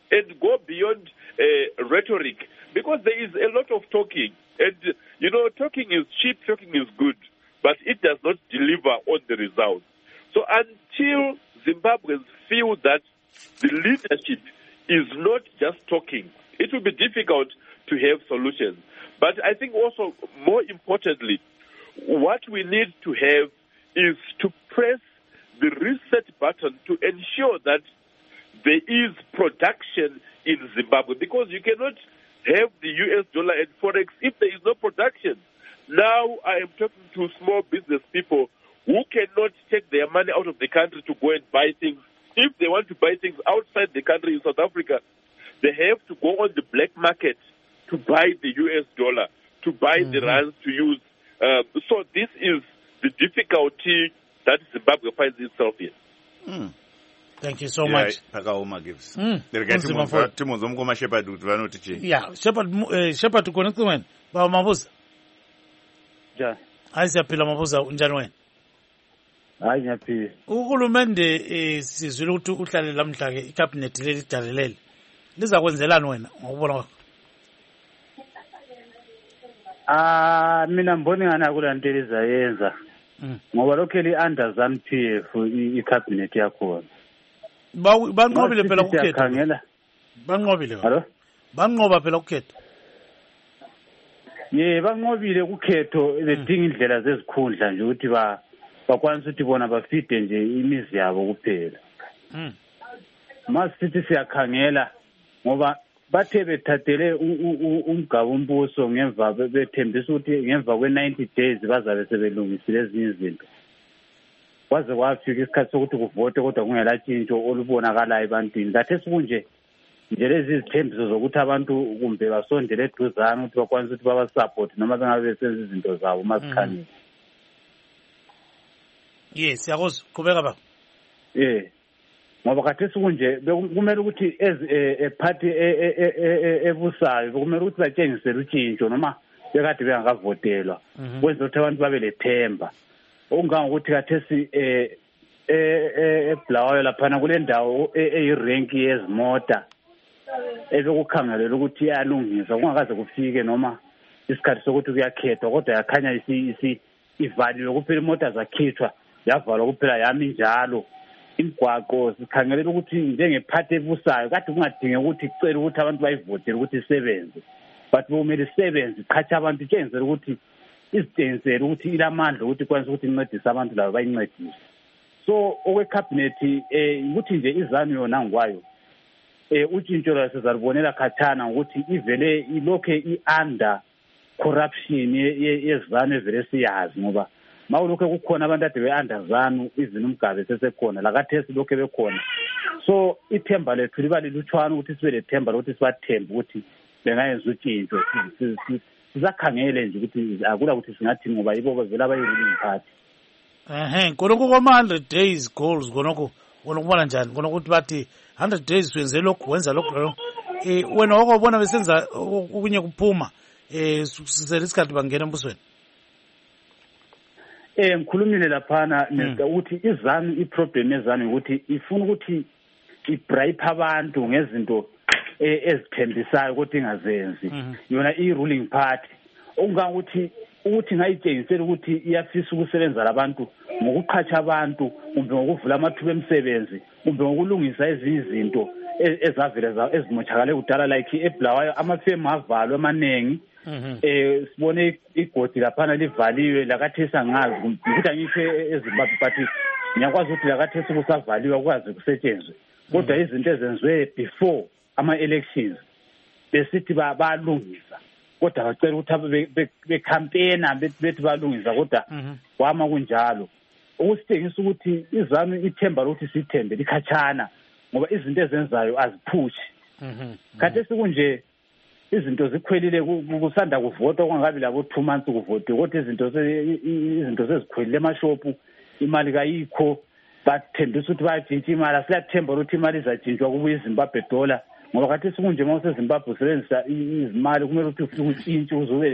and go beyond uh, rhetoric, because there is a lot of talking. And, you know, talking is cheap, talking is good, but it does not deliver on the results. So until Zimbabweans feel that the leadership is not just talking, it will be difficult to have solutions. But I think also, more importantly, what we need to have is to press the reset button to ensure that there is production in Zimbabwe, because you cannot have the U S dollar and Forex if there is no production. Now I am talking to small business people who cannot take their money out of the country to go and buy things. If they want to buy things outside the country in South Africa, they have to go on the black market to buy the U S dollar, to buy mm-hmm. the rands to use. Uh, so this is the difficulty that Zimbabwe finds itself in. Mm. Thank you so yeah, much. Pakaoma gives. Mm. Timozomkoma Shepherd vanoti. Yeah, Shepherd uh, Shepherd to connect when. Ba mabuza. Ja. Ayisiyaphila mabuza unjani wena? Hayi ngiyaphila. Uhulumende eh sizwile ukuthi uhlale lamhla ke icabinet leli dalelele. Liza kwenzelani wena ngokubona kwakho? Ah mina mbona ngana kulanto elizayenza. Ngoba lokho eli under ZANU P F i cabinet yakho. Ba banqobile phela ukukhetha. Siyakhangela. Banqobile. Hallo? Banqoba phela ukukhetha. Ye banqobile ukukhetho bedinga indlela zezikhundla nje ukuthi ba bakwanisa ukuthi bona bafide nje imizi yabo kuphela. Mhm. Masithi siyakhangela ngoba bathe bethathele umgaba umbuso ngemva bethembisa ukuthi ngemva kwe ninety days bazabe sebelungisile ezinye izinto. Kwaze kwafika isikhathi sokuthi kuvote kodwa kungelatshintsho olubonakalayo ebantwini. Thathe sikunje nje lezi izithembiso zokuthi abantu kumbe basondele eduzane ukuthi bakwanise ukuthi baba support noma bengabe besenza izinto zabo masikhanile. Yes, siyakuzwa. Qhubeka baba. Eh. Ngoba khathesi kunje kumele ukuthi e party ebusayo kumele ukuthi batshengisele utshintsho noma bekade bengakavotelwa kwenza ukuthi abantu babe lethemba. Okungangokuthi khathesi eh eBulawayo lapha kule ndawo eyirank yezimota ebekukhangelela ukuthi iyalungiswa kungakaze kufike noma isikhathi sokuthi kuyakhethwa kodwa yakhanya isi ivaliwe kuphela imota zakhithwa yavalwa kuphela yami njalo. Imgwaqo sikhangelela ukuthi njengephathi ebusayo kade kungadingeka ukuthi kucela ukuthi abantu bayivotele ukuthi isebenze, but kumele isebenze iqhatsha abantu itshengise ukuthi isitshengise ukuthi ilamandla ukuthi kwanza ukuthi incedise abantu labo bayincedise. So okwe cabinet eh ukuthi nje izanu yona ngwayo eh utshintsho lwasezalibonela khathana ukuthi ivele ilokhe iunder corruption yezanu evele siyazi ngoba mawulokho kukhona abantu ade be-under ZANU even umgabe sesekhona lakathesi lokho bekhona. So ithemba lethu liba lilutshwana ukuthi sibe lethemba lokuthi sibathembe ukuthi bengayenza utshintsho sizakhangele nje ukuthi akula ukuthi singathi ngoba yibo bavela abayilungu phathi. Ehe konke kwama one hundred days goals konke konokubona njani konokuthi bathi one hundred days wenze lokho wenza lokho eh wena wakubona besenza okunye kuphuma eh sizele isikhathi bangena embusweni. Eh ngikhulumile laphana ukuthi izanu iproblem yezanu ukuthi ifuna ukuthi ibribe abantu ngezinto ezithembisayo ukuthi ingazenzi yona i-ruling party. Okungangokuthi ukuthi ngayitshengisela ukuthi iyafisa ukusebenza labantu ngokuqhatsha abantu kumbe ngokuvula amathuba emisebenzi kumbe ngokulungisa ezinye izinto ezavela ezimoshakale kudala like eBulawayo amafemu avalwe amanengi. Eh sibone igodi laphana livaliwe lakathesa ngazi ukuthi angisho eZimbabwe but ngiyakwazi ukuthi lakathesa kusavaliwe kwazi kusetshenzwe kodwa izinto ezenziwe before ama elections besithi balungisa kodwa bacela ukuthi be campaigna bethi balungisa kodwa kwama kunjalo ukusitshengisa ukuthi izanu ithemba lokuthi sithembe likhatshana ngoba izinto ezenzayo aziphushi. Khathesi kunje izinto zikhwelile kusanda kuvota kwangabi labo two months kuvote kodwa izinto izinto sezikhwelile emashopu imali kayikho bathembisa ukuthi bayajintsha imali asiyathemba ukuthi imali izajintshwa kubuye iZimbabwe dollar ngoba kathi sikunje mawuse Zimbabwe usebenzisa izimali kumele ukuthi ufike utshintshe uzobe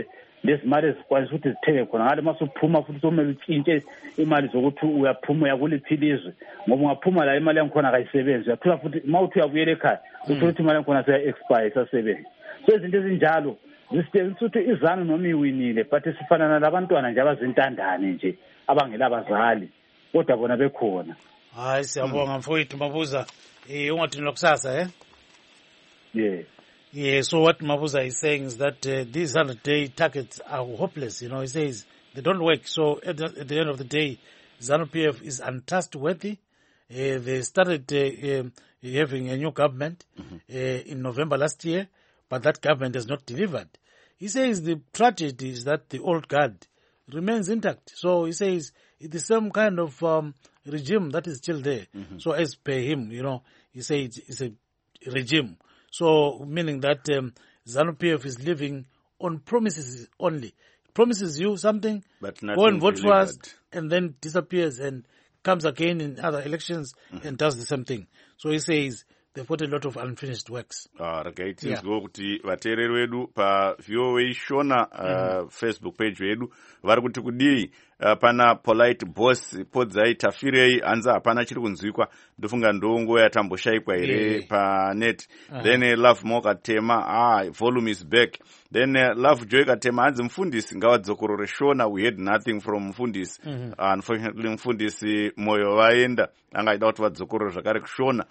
ndezimali ezikwanisa ukuthi zithenge khona ngale masuphuma futhi somele utshintshe imali zokuthi uyaphuma uyakuliphilizwe ngoba ungaphuma la imali yankhona akayisebenzi uyathola futhi uma uthi uyabuyela ekhaya uthola ukuthi imali yankhona seya-expire isasebenzi. So izinto ezinjalo zisitshengisa ukuthi izanu noma iwinile but sifana nalabantwana nje abazintandane nje abangela abazali kodwa bona bekhona. Hayi siyabonga mfowethu Mabuza. Eh ungathini lokusasa eh? Yeah. Yeah, so what Mabuza is saying is that uh, these hundred day targets are hopeless. You know, he says they don't work. So at the, at the end of the day, ZANU-P F is untrustworthy. Uh, they started uh, um, having a new government mm-hmm. uh, in November last year, but that government has not delivered. He says the tragedy is that the old guard remains intact. So he says it's the same kind of um, regime that is still there. Mm-hmm. So as per him, you know, he says it's a regime. So, meaning that um, ZANU-P F is living on promises only. Promises you something, but go and vote for us, and then disappears and comes again in other elections mm-hmm. and does the same thing. So he says they've got a lot of unfinished works. Ah, okay. Tinzwa kuti vateereri vedu pa V O A Shona uh, mm-hmm. Facebook page vedu vari kuti kudii uh, pana polite boss podzai tafirei hanza hapana chiri kunzwikwa ndofunga ndongo yatamboshaikwa here yeah. pa net uh-huh. then uh, Love Mo Katema ah volume is back then uh, Love Joy Katema hanzi mfundisi ngawadzokorore Shona we had nothing from mfundisi mm-hmm. uh, unfortunately mfundisi moyo vaenda angaida kuti vadzokorore zvakare kushona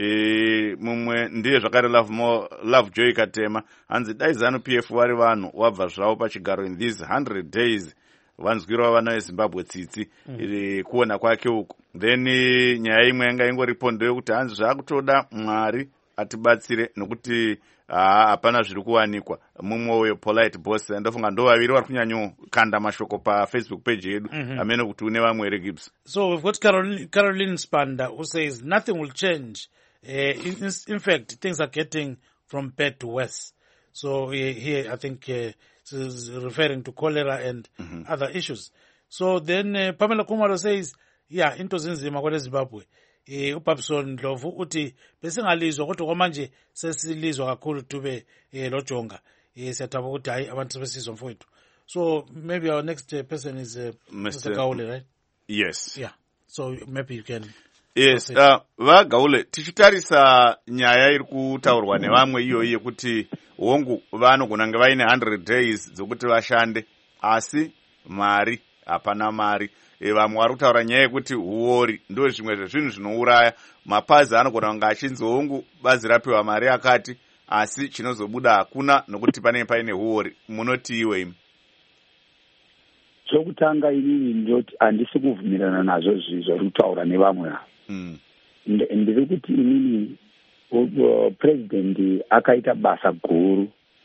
e, mumwe ndiye zvakare Love Mo Love Joy Katema hanzi dai ZANU-P F vari vanhu wabva zvavo pachigaro in these one hundred days vanzwirawo vana veZimbabwe tsitsi mm. kuona kwake uko then nyaya imwe yanga ingoripo ndeyekuti hanzi zvakutoda Mwari atibatsire nokuti hapana zviri kuwanikwa mumwe uyo polite boss ndofunga ndo vaviri vari kunyanyo kanda mashoko pa Facebook page yedu mm-hmm. amene kuti une vamwe ere Gibbs. So we've got Caroline, Caroline Spanda who says nothing will change. Uh, in, in fact, things are getting from bad to worse. So uh, here I think uh, is referring to cholera and mm-hmm. other issues. So then uh, Pamela Kumaro says, yeah, into zinzima kwa Zimbabwe. Eh uPapson Ndlovu uthi besingalizwa kodwa kwamanje sesilizwa kakhulu tube eh lojonga. Eh siyathaba ukuthi hayi abantu besizwa mfowethu. So maybe our next uh, person is uh, Mister Gaule, right? Yes. Yeah. So maybe you can Yes, uh, vaGaule tichitarisa nyaya iri kutaurwa nevamwe iyo iye kuti hongu vanogona kunge vaine one hundred days dzokuti vashande asi mari hapana mari. E, vamwe vari kutaura nyaya yekuti huori ndo zvimwe zvezvinhu zvinouraya mapazi anogona kunge achinzi hongu bazi rapiwa mari akati asi chinozobuda hakuna nokuti panenge paine huori. Munoti iwe imi? Chokutanga inini ndoti handisi kubvumirana nazvo zvizvo vari kutaura nevamwe ava. Mm. Ndiri kuti inini uh, president akaita basa guru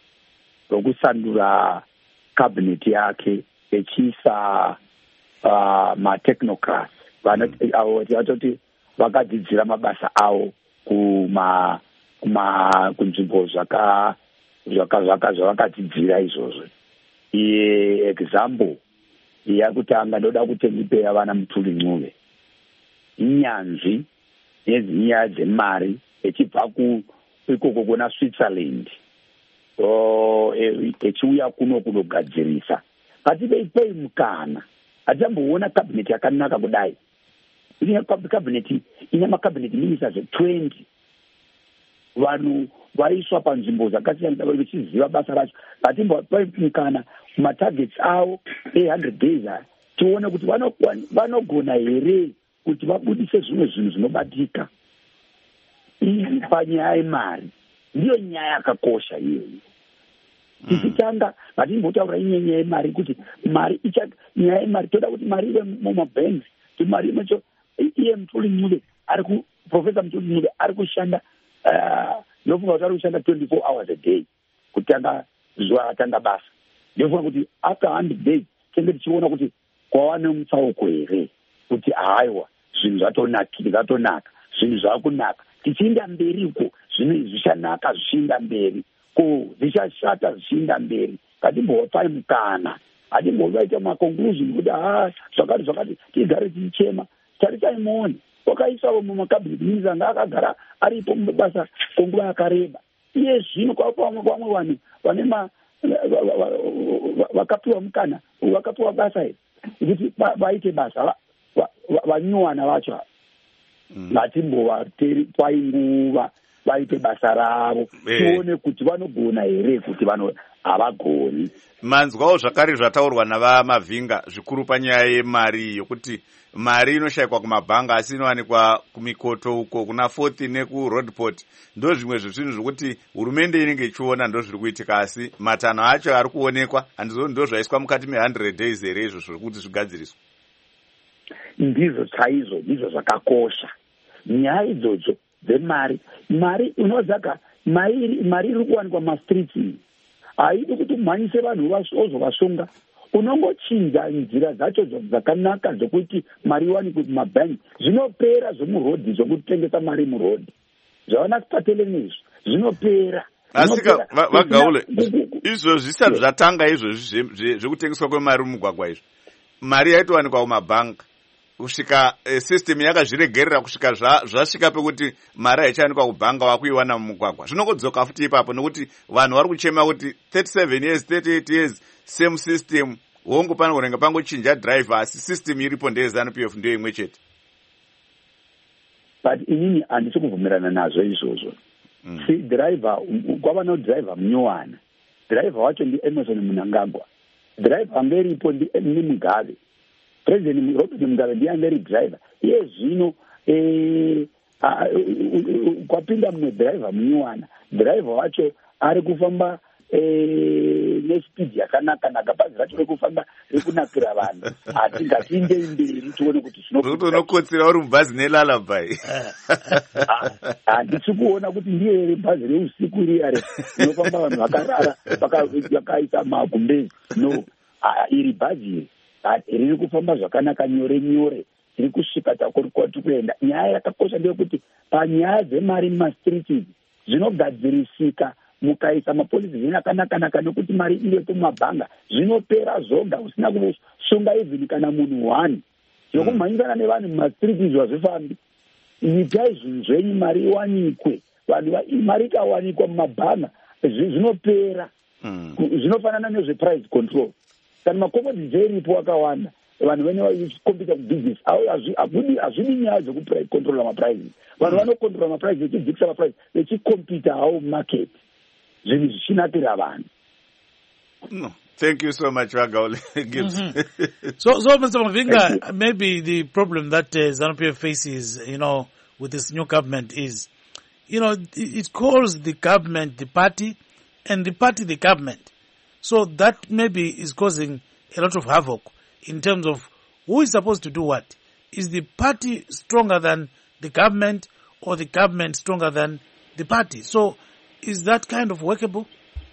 rokusandura cabinet yake echiisa uh, matechnocrats vatoti vakadzidzira mabasa avo kuma kuma kunzvimbo zvaka zvaka zvavakadzidzira izvozvo. Iye example yakutanga ndoda kuti ndipe vana Mutuli Ncube inyanzvi nezinyaya dzemari echibva ikoko kuna Switzerland so echiuya kuno kunogadzirisa ngativeipei mukana. Hatamboona cabinet yakanaka kudai. Ine cabinet ine macabinet ministers twenty vanhu vaiswa panzvimbo dzakasiyana vachiziva basa racho. Ngatimbopai mukana kumatargets avo one hundred days tione kuti vanogona here kuti vabudise zvimwe zvinhu zvinobatika. Iyi panyaya yemari ndiyo nyaya yakakosha iyoyo. Tichitanga ngatimbotaura nyaya yemari kuti mari icha nyaya yemari toda kuti mari ive mumabanks kuti mari imecho iye Mutuli Ncube ari ku Professor Mutuli Ncube ari kushanda ndofunga kuti ari kushanda twenty-four hours a day kutanga zuva atanga basa. Ndofunga kuti after one hundred days tenge tichiona kuti kwava nemutsauko here kuti haiwa zvinhu zvatonakira zvatonaka zvinhu zvakunaka tichienda mberi uko zvinhu zvichanaka zvichienda mberi ko zvichashata zvichienda mberi. Ngatimbopai mukana hatimbovaita maconclusion kuti ha zvakati zvakati tigare tichichema tarisai muone wakaiswawo mumacabinet ministers akagara aripo mubasa kwenguva yakareba. Iye zvino kwava vamwe vanhu vane vakapiwa mukana vakapiwa basa kuti vaite basa vanyuwana vacho ngatimbovateri nguva vaite basa ravo tione kuti vanogona here kuti havagoni. manzwawo zvakare zvataurwa navamavhinga zvikuru panyaya yemari yokuti mari inoshayikwa kumabhanga asi inowanikwa kumikoto uko kuna fourth nekurodport. ndo zvimwe zvezvinhu zvokuti hurumende inenge ichiona ndo zviri kuitika asi matanho acho ari kuonekwa handizvo ndo zvaiswa mukati me one hundred days here izvo zvokuti zvigadziriswa. ndizvo chaizvo ndizvo zvakakosha nyaya idzodzo dzemari. mari unodzaka mari iri kuwanikwa mastreets haidi kuti umhanyise vanhu ozovasonga. unongochinja nzira dzacho dzakanaka dzokuti mari iwanikwe kumabhangi. zvinopera zvemurodhi zvokutengesa mari murodhi zvaona kupatele nezvo zvinopera. asika vagaule izvo zvisati zvatanga izvozvi zvekutengeswa kwemari mumugwagwa izvo mari yaitowanikwa kumabhanga kusvika eh, system yakazviregerera kusvika zvasvika pekuti mari haichawanikwa kubhanga wakuiwana mumugwagwa. zvinongodzoka futi ipapo nokuti vanhu vari kuchema kuti thirty-seven years thirty-eight years same system hongu pano kurenga pangochinja driver asi system iripo ndeyezanu P F ndiyo imwe chete. but inini handisi kubvumirana nazvo izvozvo. mm. si driver kwava nodriver munyuwana driver wacho ndiEmerson Mnangagwa driver anga iripo ndiMugave President Robert Mugabe ndiye anga iri driver iye zvino eh, kwapinda mumwe driver munyuwana driver wacho ari kufamba nespeed yakanaka naka bhazi racho rekufamba rekunakira vanhu hatingatinde imberi tione kuti unokotsera uri mubhazi nelalabai. handisi kuona kuti ndiye ere bhazi reusiku riyare inofamba vanhu vakarara vakaisa magumbezi no iri bhazi iri riri kufamba zvakanaka nyore nyore riri kusvika takurikoti kuenda. nyaya yakakosha ndeyekuti panyaya dzemari mumastreets zvinogadzirisika mukaisa mapolisi akanaka nekuti mari ilepo mumabhanga zvinopera zvoga usina kusunga even kana munhu one yokumhanyisana nevanhu mumastreets izvo hazvifambi. itai zvinhu zvenyu mari iwanikwe vanhu mari ikawanikwa mumabhanga zvinopera. zvinofanana nezveprice control kana makomoditi airipo akawanda vanhu vene vachikompita kubusiness hazvidi nyaya dzekuprice control maprices. vanhu vanokontrola maprice vechidzikisa maprice vechikompita hawo mumarket zvinhu zvichinakira vanhu. No. Thank you so much, Vagaule. Gibbs. Mm-hmm. so, so, Mister Mavinga, maybe the problem that uh, ZANU P F faces, you know, with this new government is, you know, it, it calls the government the party and the party the government. So that maybe is causing a lot of havoc in terms of who is supposed to do what. Is the party stronger than the government or the government stronger than the party? So is that kind of workable?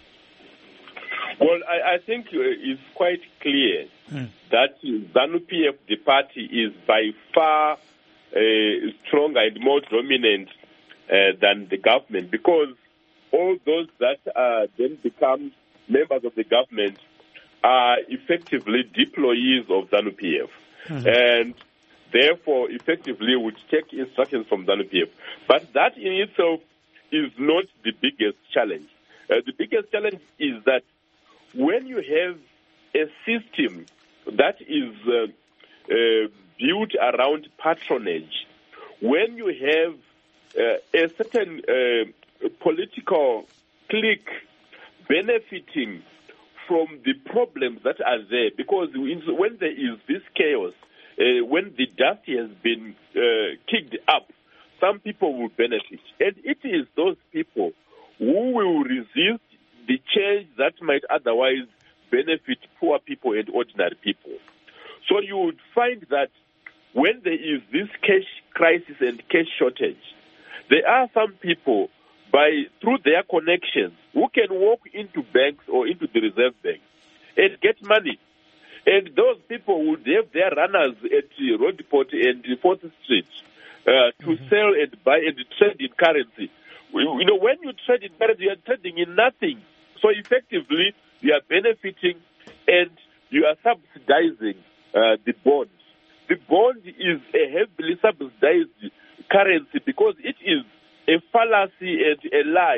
Well, I, I think uh, it's quite clear mm. that ZANU P F, the party, is by far uh, stronger and more dominant uh, than the government, because all those that uh, then become members of the government are effectively deployees of ZANU P F, mm-hmm. and therefore effectively would take instructions from ZANU P F. But that in itself is not the biggest challenge. Uh, the biggest challenge is that when you have a system that is uh, uh, built around patronage, when you have uh, a certain uh, political clique benefiting from the problems that are there, because when there is this chaos, uh, when the dust has been uh, kicked up, some people will benefit. And it is those people who will resist the change that might otherwise benefit poor people and ordinary people. So you would find that when there is this cash crisis and cash shortage, there are some people, by through their connections, who can walk into banks or into the Reserve Bank and get money. And those people would have their runners at Rodport and fourth Street uh, to mm-hmm. sell and buy and trade in currency. You know, when you trade in currency, you are trading in nothing. So effectively, you are benefiting and you are subsidizing uh, the bond. The bond is a heavily subsidized currency because it is a fallacy and a lie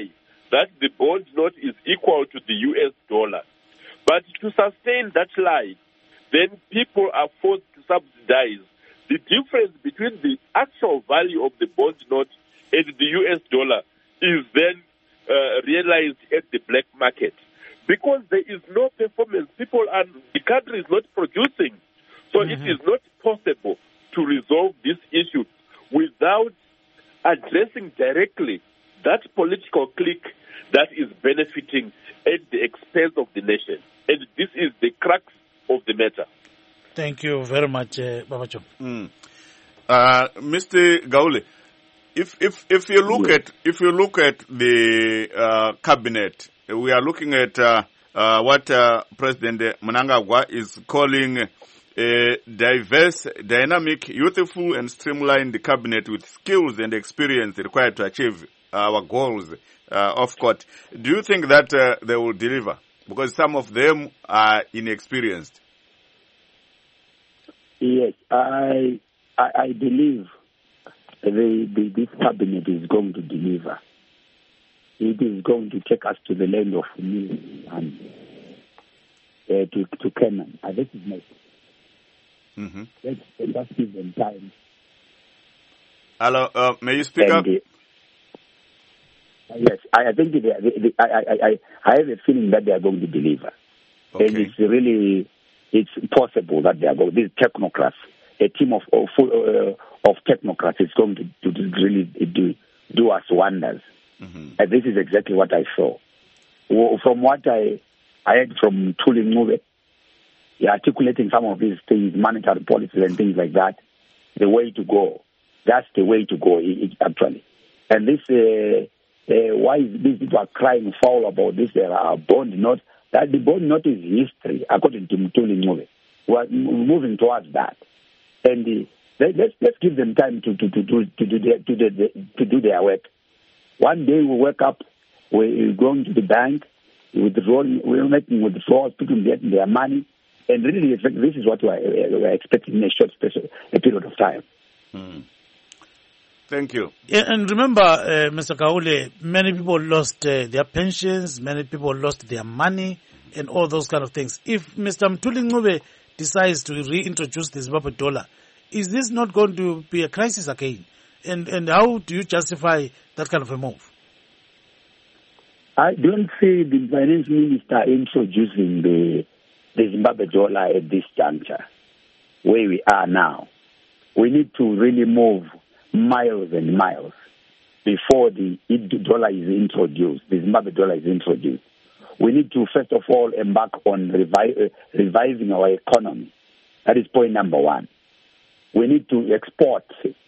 that the bond note is equal to the U S dollar. But to sustain that lie, then people are forced to subsidize the difference between the actual value of the bond note and the U S dollar is then uh, realized at the black market. Because there is no performance, people are, the country is not producing. So mm-hmm. it is not possible to resolve this issue without addressing directly that political clique that is benefiting at the expense of the nation. And this is the crux of the matter. Thank you very much, uh, Babacho. Mm. Uh, Mister Gaule, if if if you look yes. at if you look at the uh, cabinet, we are looking at uh, uh, what uh, President Mnangagwa is calling a diverse, dynamic, youthful, and streamlined cabinet with skills and experience required to achieve our goals uh, of court. Do you think that uh, they will deliver? Because some of them are inexperienced. Yes, I I, I believe the, the, this cabinet is going to deliver. It is going to take us to the land of milk and uh, to to Canaan. Uh, this is my. Mm-hmm. Let's, let's give them time. Hello, uh, may you speak and, up? Uh, yes, I, I think they, they, they, I, I, I, I have a feeling that they are going to deliver. Okay. And it's really, it's possible that they are going, these technocrats, a team of of, uh, of technocrats is going to, to really do, do us wonders. Mm-hmm. And this is exactly what I saw. From what I, I heard from Thuli Ncube, articulating some of these things, monetary policies and things like that, the way to go. That's the way to go, actually. And this, uh, uh, why these people are crying foul about this uh, bond note, that the bond note is history, according to Thuli Ncube. We're moving towards that. And uh, let's, let's give them time to, to, to, to, to, do, their, to, do, to do their work. One day we wake up, we're going to the bank, withdrawing, we're making withdrawals, people getting their money. And really, this is what we're, we're expecting in a short special, a period of time. Mm. Thank you. Yeah, and remember, uh, Mister Gaule, many people lost uh, their pensions, many people lost their money, and all those kind of things. If Mister Thuli Ncube decides to reintroduce the Zimbabwe dollar, is this not going to be a crisis again? And and how do you justify that kind of a move? I don't see the finance minister introducing the the Zimbabwe dollar at this juncture, where we are now. We need to really move miles and miles before the dollar is introduced, the Zimbabwe dollar is introduced. We need to, first of all, embark on revi- uh, reviving our economy. That is point number one. We need to export.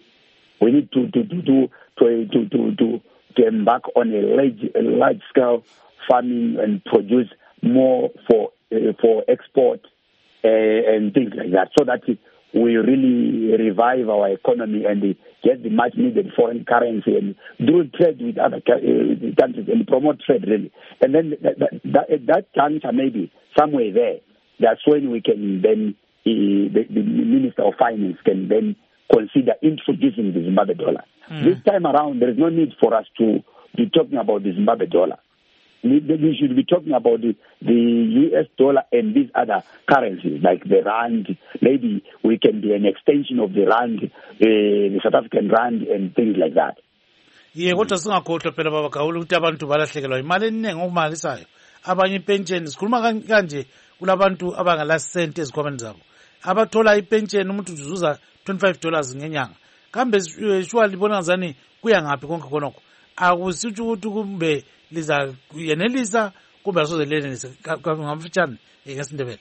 We need to to to to to to, to, to, to embark on a large, a large scale farming and produce more for uh, for export uh, and things like that, so that we really revive our economy and get the much needed foreign currency and do trade with other countries and promote trade really. And then that that, that, that juncture maybe somewhere there, that's when we can then uh, the, the Minister of Finance can then consider introducing the Zimbabwe dollar. Mm. This time around, there is no need for us to be talking about the Zimbabwe dollar. We, we should be talking about the, the U S dollar and these other currencies like the rand. Maybe we can be an extension of the rand, uh, the South African rand and things like that. Yeah, kodwa singakhohlwa phela baba Gaule ukuthi abantu balahlekelwa imali eningi okumalisayo. Abanye pension sikhuluma kanje kulabantu abangala sent ezikhwameni zabo. Abathola ipension umuntu uzuza twenty-five dollars ngenyanga. Kambe sure libona ngazani kuya ngaphi konke konke. Akusithi ukuthi kumbe liza kuyenelisa kumbe asozelelisa ngamfutshane ngesindebele.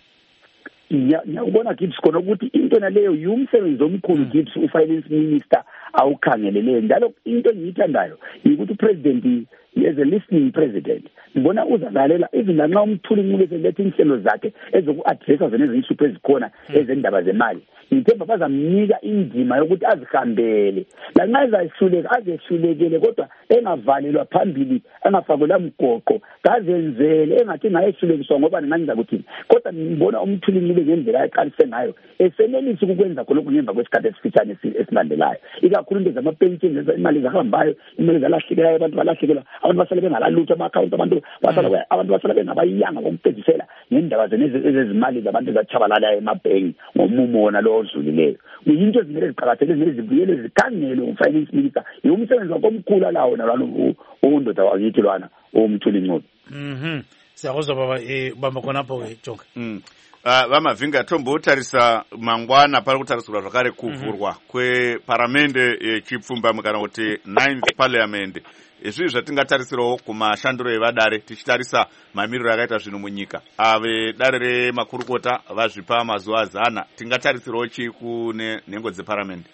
Ngiyabona Gibbs khona ukuthi into naleyo yumsebenzi omkhulu Gibbs ufinance minister awukhangeleleyo njalo into engiyithandayo ukuthi upresident is a listening president. Ngibona uzalalela even lanxa umthuli Ncube selethe inhlelo zakhe ezoku-addressa zona ezinhlupho ezikhona ezendaba zemali. Ngithemba bazamnika indima yokuthi azihambele lanxa ezahluleka azehlulekele kodwa engavalelwa phambili engafakelwa mgoqo kazenzele engathi ngayehlulekiswa ngoba nginangiza kuthini kodwa ngibona umthuli Ncube ngendlela aqalise ngayo esenelisa ukwenza khonokho ngemva kwesikhathi esifitshane esilandelayo kakhulu into zama-pension imali zahambayo, imali zalahlekelayo, abantu balahlekelwa, abantu basale bengalalutho ama-akhawunti, abantu basala abantu basala bengabayanga kokuqedisela ngendaba ezezimali zabantu ezatshabalalayo emabhenki ngomumo wona lo odlulileyo. Kuyinto ezimele ziqakatheke, ezimele zibuyele zikhangelwe u-finance minister. Umsebenzi wakhe omkhulu lawo nalwana undoda wakithi lwana umthuli Ncube. Mhm. Siyakuzwa baba eh bamba khonapho ke Jonga. Mhm. Uh, vamavhinga tombotarisa mangwana pari kutarisirwa zvakare kuvhurwa mm -hmm. kweparamende yechipfumbamwe kana kuti ninth parliament. Izvi zvatingatarisirawo kumashandiro evadare tichitarisa mamiriro akaita zvinhu munyika. Ave dare remakurukota vazvipa mazuva zana, tingatarisirawo chii kune nhengo dzeparamende?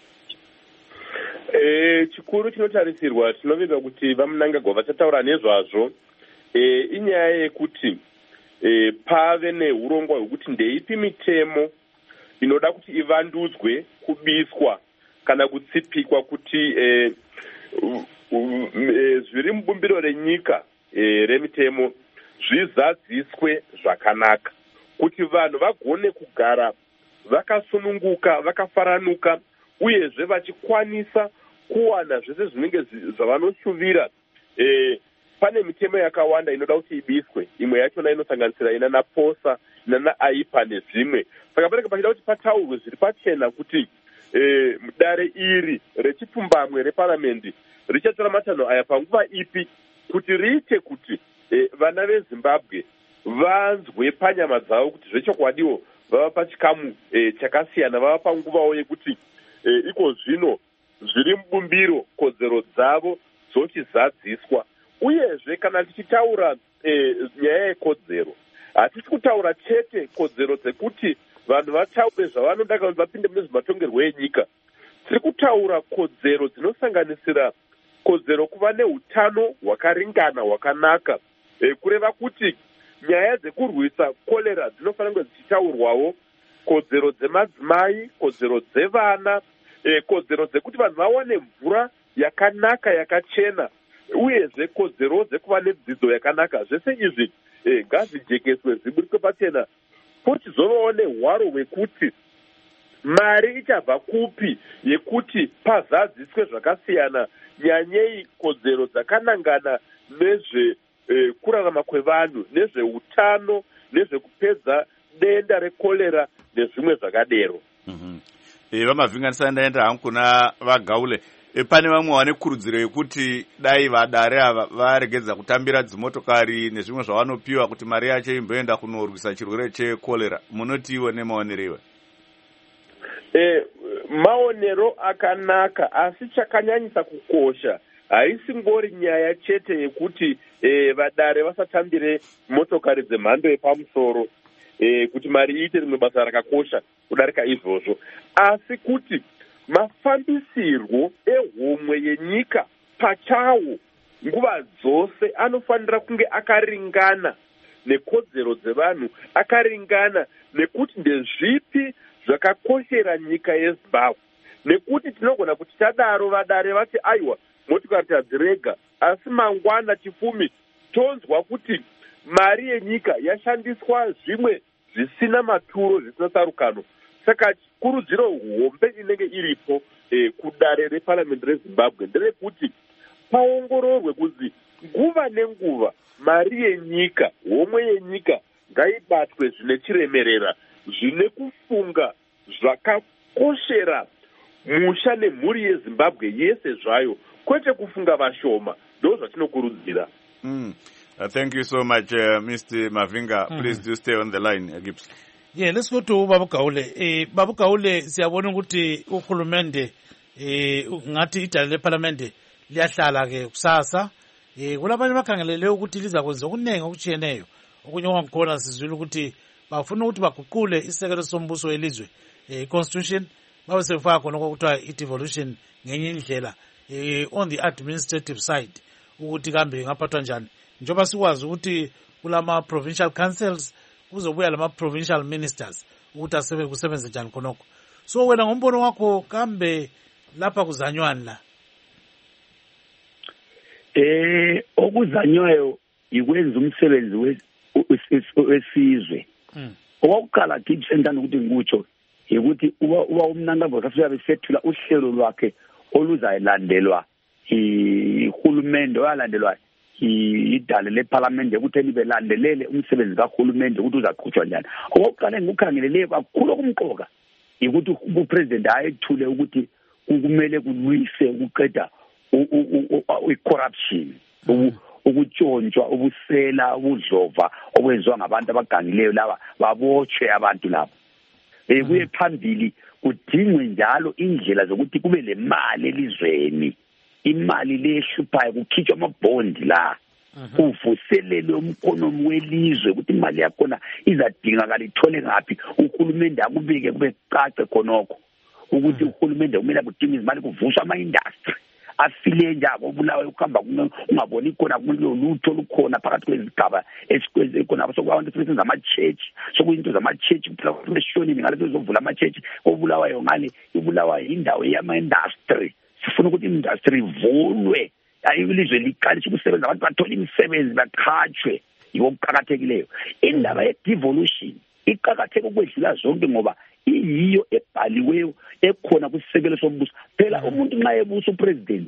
Eh, chikuru chinotarisirwa tinoviga kuti vaMnangagwa vachataura nezvazvo. Eh, inyaya yekuti E, pave neurongwa hwekuti ndeipi mitemo inoda kuti ivandudzwe, kubiswa kana kutsipikwa kuti e, u, u, e, zviri mubumbiro renyika e, remitemo zvizadziswe zvakanaka, kuti vanhu vagone kugara vakasununguka, vakafaranuka, uyezve vachikwanisa kuwana zvese zvinenge zvavanoshuvira. e, Pane mitemo yakawanda inoda kuti ibiswe, imwe yachona inosanganisira ina naposa, ina naaipa nezvimwe. Saka panenge pachida kuti pataurwe zviri pachena kuti e, dare iri rechipfumbamwe reparamendi richatora matanho aya panguva ipi, kuti riite kuti e, vana veZimbabwe vanzwe panyama dzavo kuti zvechokwadiwo vava pachikamu e, chakasiyana, vava panguvawo yekuti e, iko zvino zviri mubumbiro kodzero dzavo dzochizadziswa. Uyezve kana tichitaura e, nyaya yekodzero, hatisi kutaura chete kodzero dzekuti vanhu vataure zvavanoda kuti vapinde mune zvematongerwo enyika. Tiri kutaura kodzero dzinosanganisira kodzero kuva neutano hwakaringana hwakanaka, e, kureva kuti nyaya dzekurwisa kolera dzinofanira kunge dzichitaurwawo, kodzero dzemadzimai, kodzero dzevana, e, kodzero dzekuti vanhu vawane mvura yakanaka yakachena, uyezve kodzero dzekuva nedzidzo yakanaka. Zvese izvi eh, ngazvijekeswe zviburiswe pachena, pochizovawo nehwaro hwekuti mari ichabva kupi yekuti pazadziswe zvakasiyana, nyanyei kodzero dzakanangana nezve eh, kurarama kwevanhu, nezveutano, nezvekupedza denda rekolera nezvimwe zvakadero. mm -hmm. Vamavhinganisira ndaenda hangu kuna Vagaule. E, pane vamwe vane kurudziro yekuti dai vadare ava varegedza kutambira dzimotokari nezvimwe zvavanopiwa kuti mari yacho imboenda kunorwisa chirwere chekolera. Munotiwo nemaonerewe? E, maonero akanaka, asi chakanyanyisa kukosha haisi ngori nyaya chete yekuti e, vadare vasatambire motokari dzemhando yepamusoro, e, kuti mari iite rimwe basa rakakosha kudarika izvozvo, asi kuti mafambisirwo ehomwe yenyika pachawo nguva dzose anofanira kunge akaringana nekodzero dzevanhu, akaringana nekuti ndezvipi zvakakoshera nyika yeZimbabwe, nekuti tinogona kuti tadaro vadare vati aiwa motikari tadzirega, asi mangwana chifumi tonzwa kuti mari yenyika yashandiswa zvimwe zvisina maturo, zvisina tsarukano. Saka kurudziro hombe inenge iripo eh, kudare reparamendi reZimbabwe nderekuti paongororwe kuti nguva nenguva mari yenyika, homwe yenyika ngaibatwe zvine chiremerera, zvine kufunga zvakakoshera musha nemhuri yeZimbabwe yese zvayo, kwete kufunga vashoma. Ndo zvatinokurudzira. Mm. Uh, thank you so much, uh, Mister Mavinga. Mm. Please do stay on the line, uh, Gibbs. Yeah, let's go to Babu Gaule. Eh, Babu Gaule, siyabona ukuthi uhulumende eh ngathi idala leparlamente liyahlala ke kusasa. Eh kulabanye bakhangelele ukuthi liza kwenza okuningi okutshiyeneyo. Okunye ongakhona sizwile ukuthi bafuna ukuthi baguqule isekelo sombuso elizwe, eh constitution, babe sefaka khona okuthiwa i-devolution ngenye indlela eh on the administrative side, ukuthi kambe ngaphathwa njani. Njoba sikwazi ukuthi kulama provincial councils kuzobuya lama provincial ministers ukuthi asebe kusebenze njani khonokho. So wena ngombono wakho kambe lapha kuzanywani la? Eh okuzanywayo ikwenza umsebenzi wesizwe. Mm. Owakuqala Gibbs endanda ukuthi ngikutsho ukuthi uba uba umnangagwa kasifika besethula uhlelo lwakhe oluzayilandelwa ihulumende oyalandelwa idale leparlamente ukuthi libe landelele umsebenzi kahulumende ukuthi uzaqhutshwa njani. Okokuqala ngikukhangelele kakhulu okumqoka ukuthi upresident ayethule ukuthi kumele kulwise ukuqeda i-corruption, ukutshontshwa, ubusela, ubudlova okwenziwa ngabantu abagangileyo laba babotshwe abantu labo. Eh kuye phambili kudingwe njalo indlela zokuthi kube le mali elizweni, imali lehluphayo kukhitshwa amabhondi la kuvuselele umkonomi welizwe ukuthi imali yakhona izadingakala ithole ngaphi, uhulumende akubike kube cace khonokho ukuthi uhulumende kumele kudinga izimali kuvuswa ama-industry afile njalo obulawa ukuhamba ungaboni khona kulolutho lukhona phakathi kwezigaba esikweze khona sokwabantu futhi ama-church sokuyinto zama-church beshonini ngalezo zovula ama-church obulawayo ngale ibulawa indawo yama-industry. Sifuna ukuthi industry ivulwe, ayilizwe liqalishe ukusebenza, abantu bathola imisebenzi baqhatshwe. Yokuqhakathekileyo indaba ye-devolution iqhakatheke ukwedlula zonke ngoba iyiyo ebhaliweyo ekhona kwisisekelo sombuso. Phela umuntu nxa ebusa upresident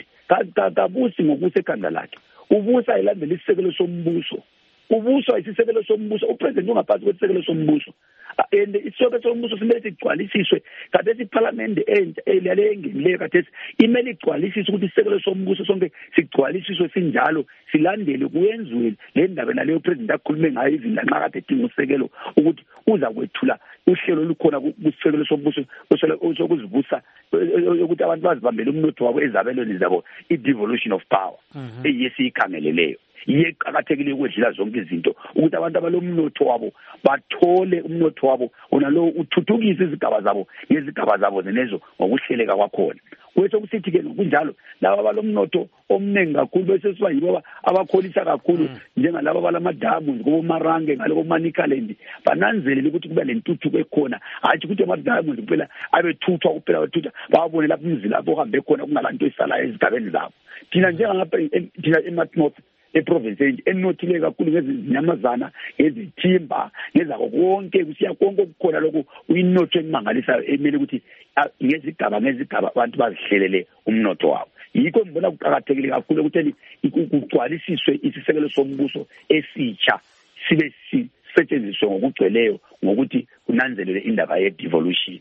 kabusi ngokusa ekhanda lakhe, ubusa elandela isisekelo sombuso, ubuswa isisekelo sombuso, upresident ungaphansi kwesisekelo sombuso. And isisekelo sombuso simele sigcwalisiswe kade siparlamente entsha elale engenileyo kade imele igcwalisiswe ukuthi isisekelo sombuso sonke sigcwalisiswe sinjalo silandele kuyenziwe le ndaba naleyo president akhulume ngayo izinto nxa kade edinga usekelo ukuthi uza kwethula uhlelo olukhona kusisekelo sombuso osokuzivusa ukuthi abantu bazibambele umnotho wabo ezabelweni zabo, i-devolution of power eyesiyikhangeleleyo iyeqhakathekile ukwedlula zonke izinto ukuthi abantu abalomnotho wabo bathole umnotho wabo onalo uthuthukise izigaba zabo ngezigaba zabo zenezo ngokuhleleka kwakhona. Kwethu kusithi ke kunjalo laba abalomnotho omningi kakhulu bese siba yibo abakholisa kakhulu njengalabo abalamaDamu ngomarange ngaloko Manicaland bananzelele ukuthi kube lentuthuko ekhona, hathi ukuthi amaDamu kuphela abethuthwa kuphela bathutha babone lapho imizila lapho hambe khona kungalanto isala ezigabeni zabo. Thina njengangapha thina eMathnorth eprovince enothile kakhulu ngezinyamazana ezithimba ngezako konke kusiya konke okukhona lokho uyinotho emangalisayo emele ukuthi ngezigaba ngezigaba abantu bazihlelele umnotho wabo. Yikho ngibona kuqhakathekile kakhulu ukuthi kugcwalisiswe isisekelo sombuso esitsha sibe sisetshenziswe ngokugcweleyo ngokuthi kunanzelele indaba ye devolution.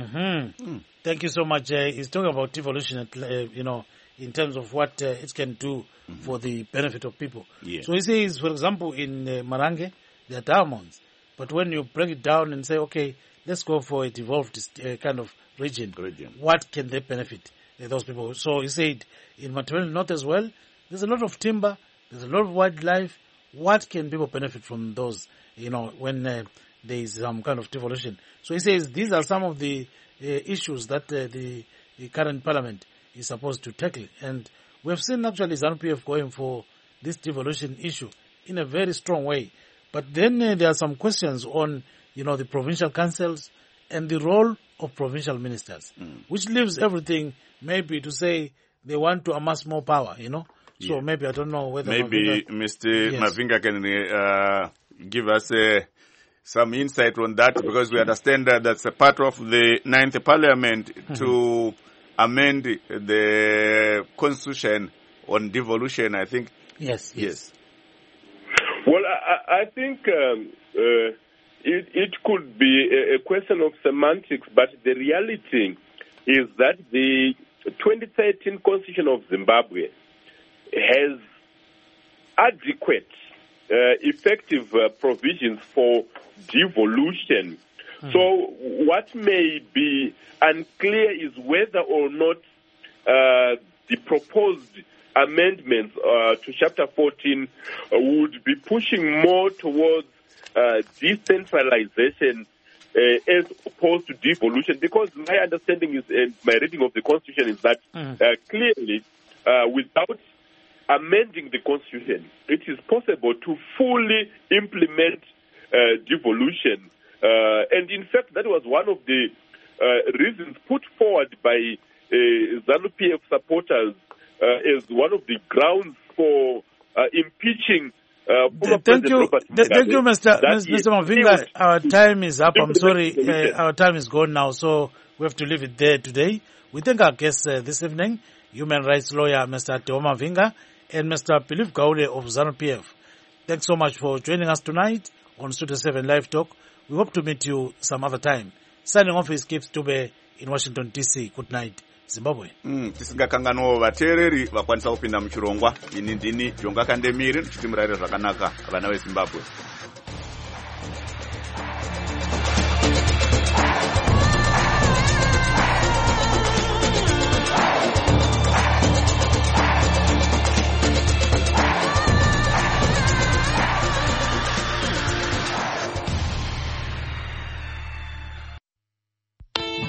Mhm. Thank you so much. Uh, he's talking about devolution, uh, you know, in terms of what uh, it can do mm-hmm. for the benefit of people. Yeah. So he says, for example, in uh, Marange, there are diamonds. But when you break it down and say, okay, let's go for a devolved uh, kind of region, region, what can they benefit uh, those people? So he said, in Matabele North as well, there's a lot of timber, there's a lot of wildlife. What can people benefit from those, you know, when uh, there is some kind of devolution? So he says, these are some of the uh, issues that uh, the, the current parliament is supposed to tackle. And we have seen actually ZANU-P F going for this devolution issue in a very strong way. But then uh, there are some questions on, you know, the provincial councils and the role of provincial ministers, mm. which leaves everything maybe to say they want to amass more power, you know. So yeah. maybe, I don't know whether... Maybe Mavinga, Mister Yes. Mavinga can uh, give us uh, some insight on that, because we understand that that's a part of the ninth parliament mm-hmm. to amend the constitution on devolution, I think. Yes, yes. yes. Well, I, I think um, uh, it, it could be a, a question of semantics, but the reality is that the twenty thirteen Constitution of Zimbabwe has adequate, uh, effective uh, provisions for devolution. Mm-hmm. So what may be unclear is whether or not uh, the proposed amendments uh, to Chapter fourteen uh, would be pushing more towards uh, decentralization uh, as opposed to devolution, because my understanding is, and my reading of the Constitution is that mm. uh, clearly uh, without amending the Constitution, it is possible to fully implement uh, devolution. Uh, and in fact, that was one of the uh, reasons put forward by uh, ZANU-P F supporters uh, as one of the grounds for uh, impeaching uh, Uh, thank you, thank you, Mister Mister Mavinga. Our time is up. I'm sorry, uh, our time is gone now, so we have to leave it there today. We thank our guests uh, this evening, human rights lawyer Mister Teo Mavinga and Mister Philip Gaule of ZANU P F. Thanks so much for joining us tonight on Studio seven Live Talk. We hope to meet you some other time. Signing off is Gibbs Tube in Washington, D C. Good night, Zimbabwe. Mm, tisingakanganwa vateereri vakwanisa kupinda muchirongwa. Ini ndini Jonga Kandemiri, ndichiti murayire zvakanaka vana veZimbabwe.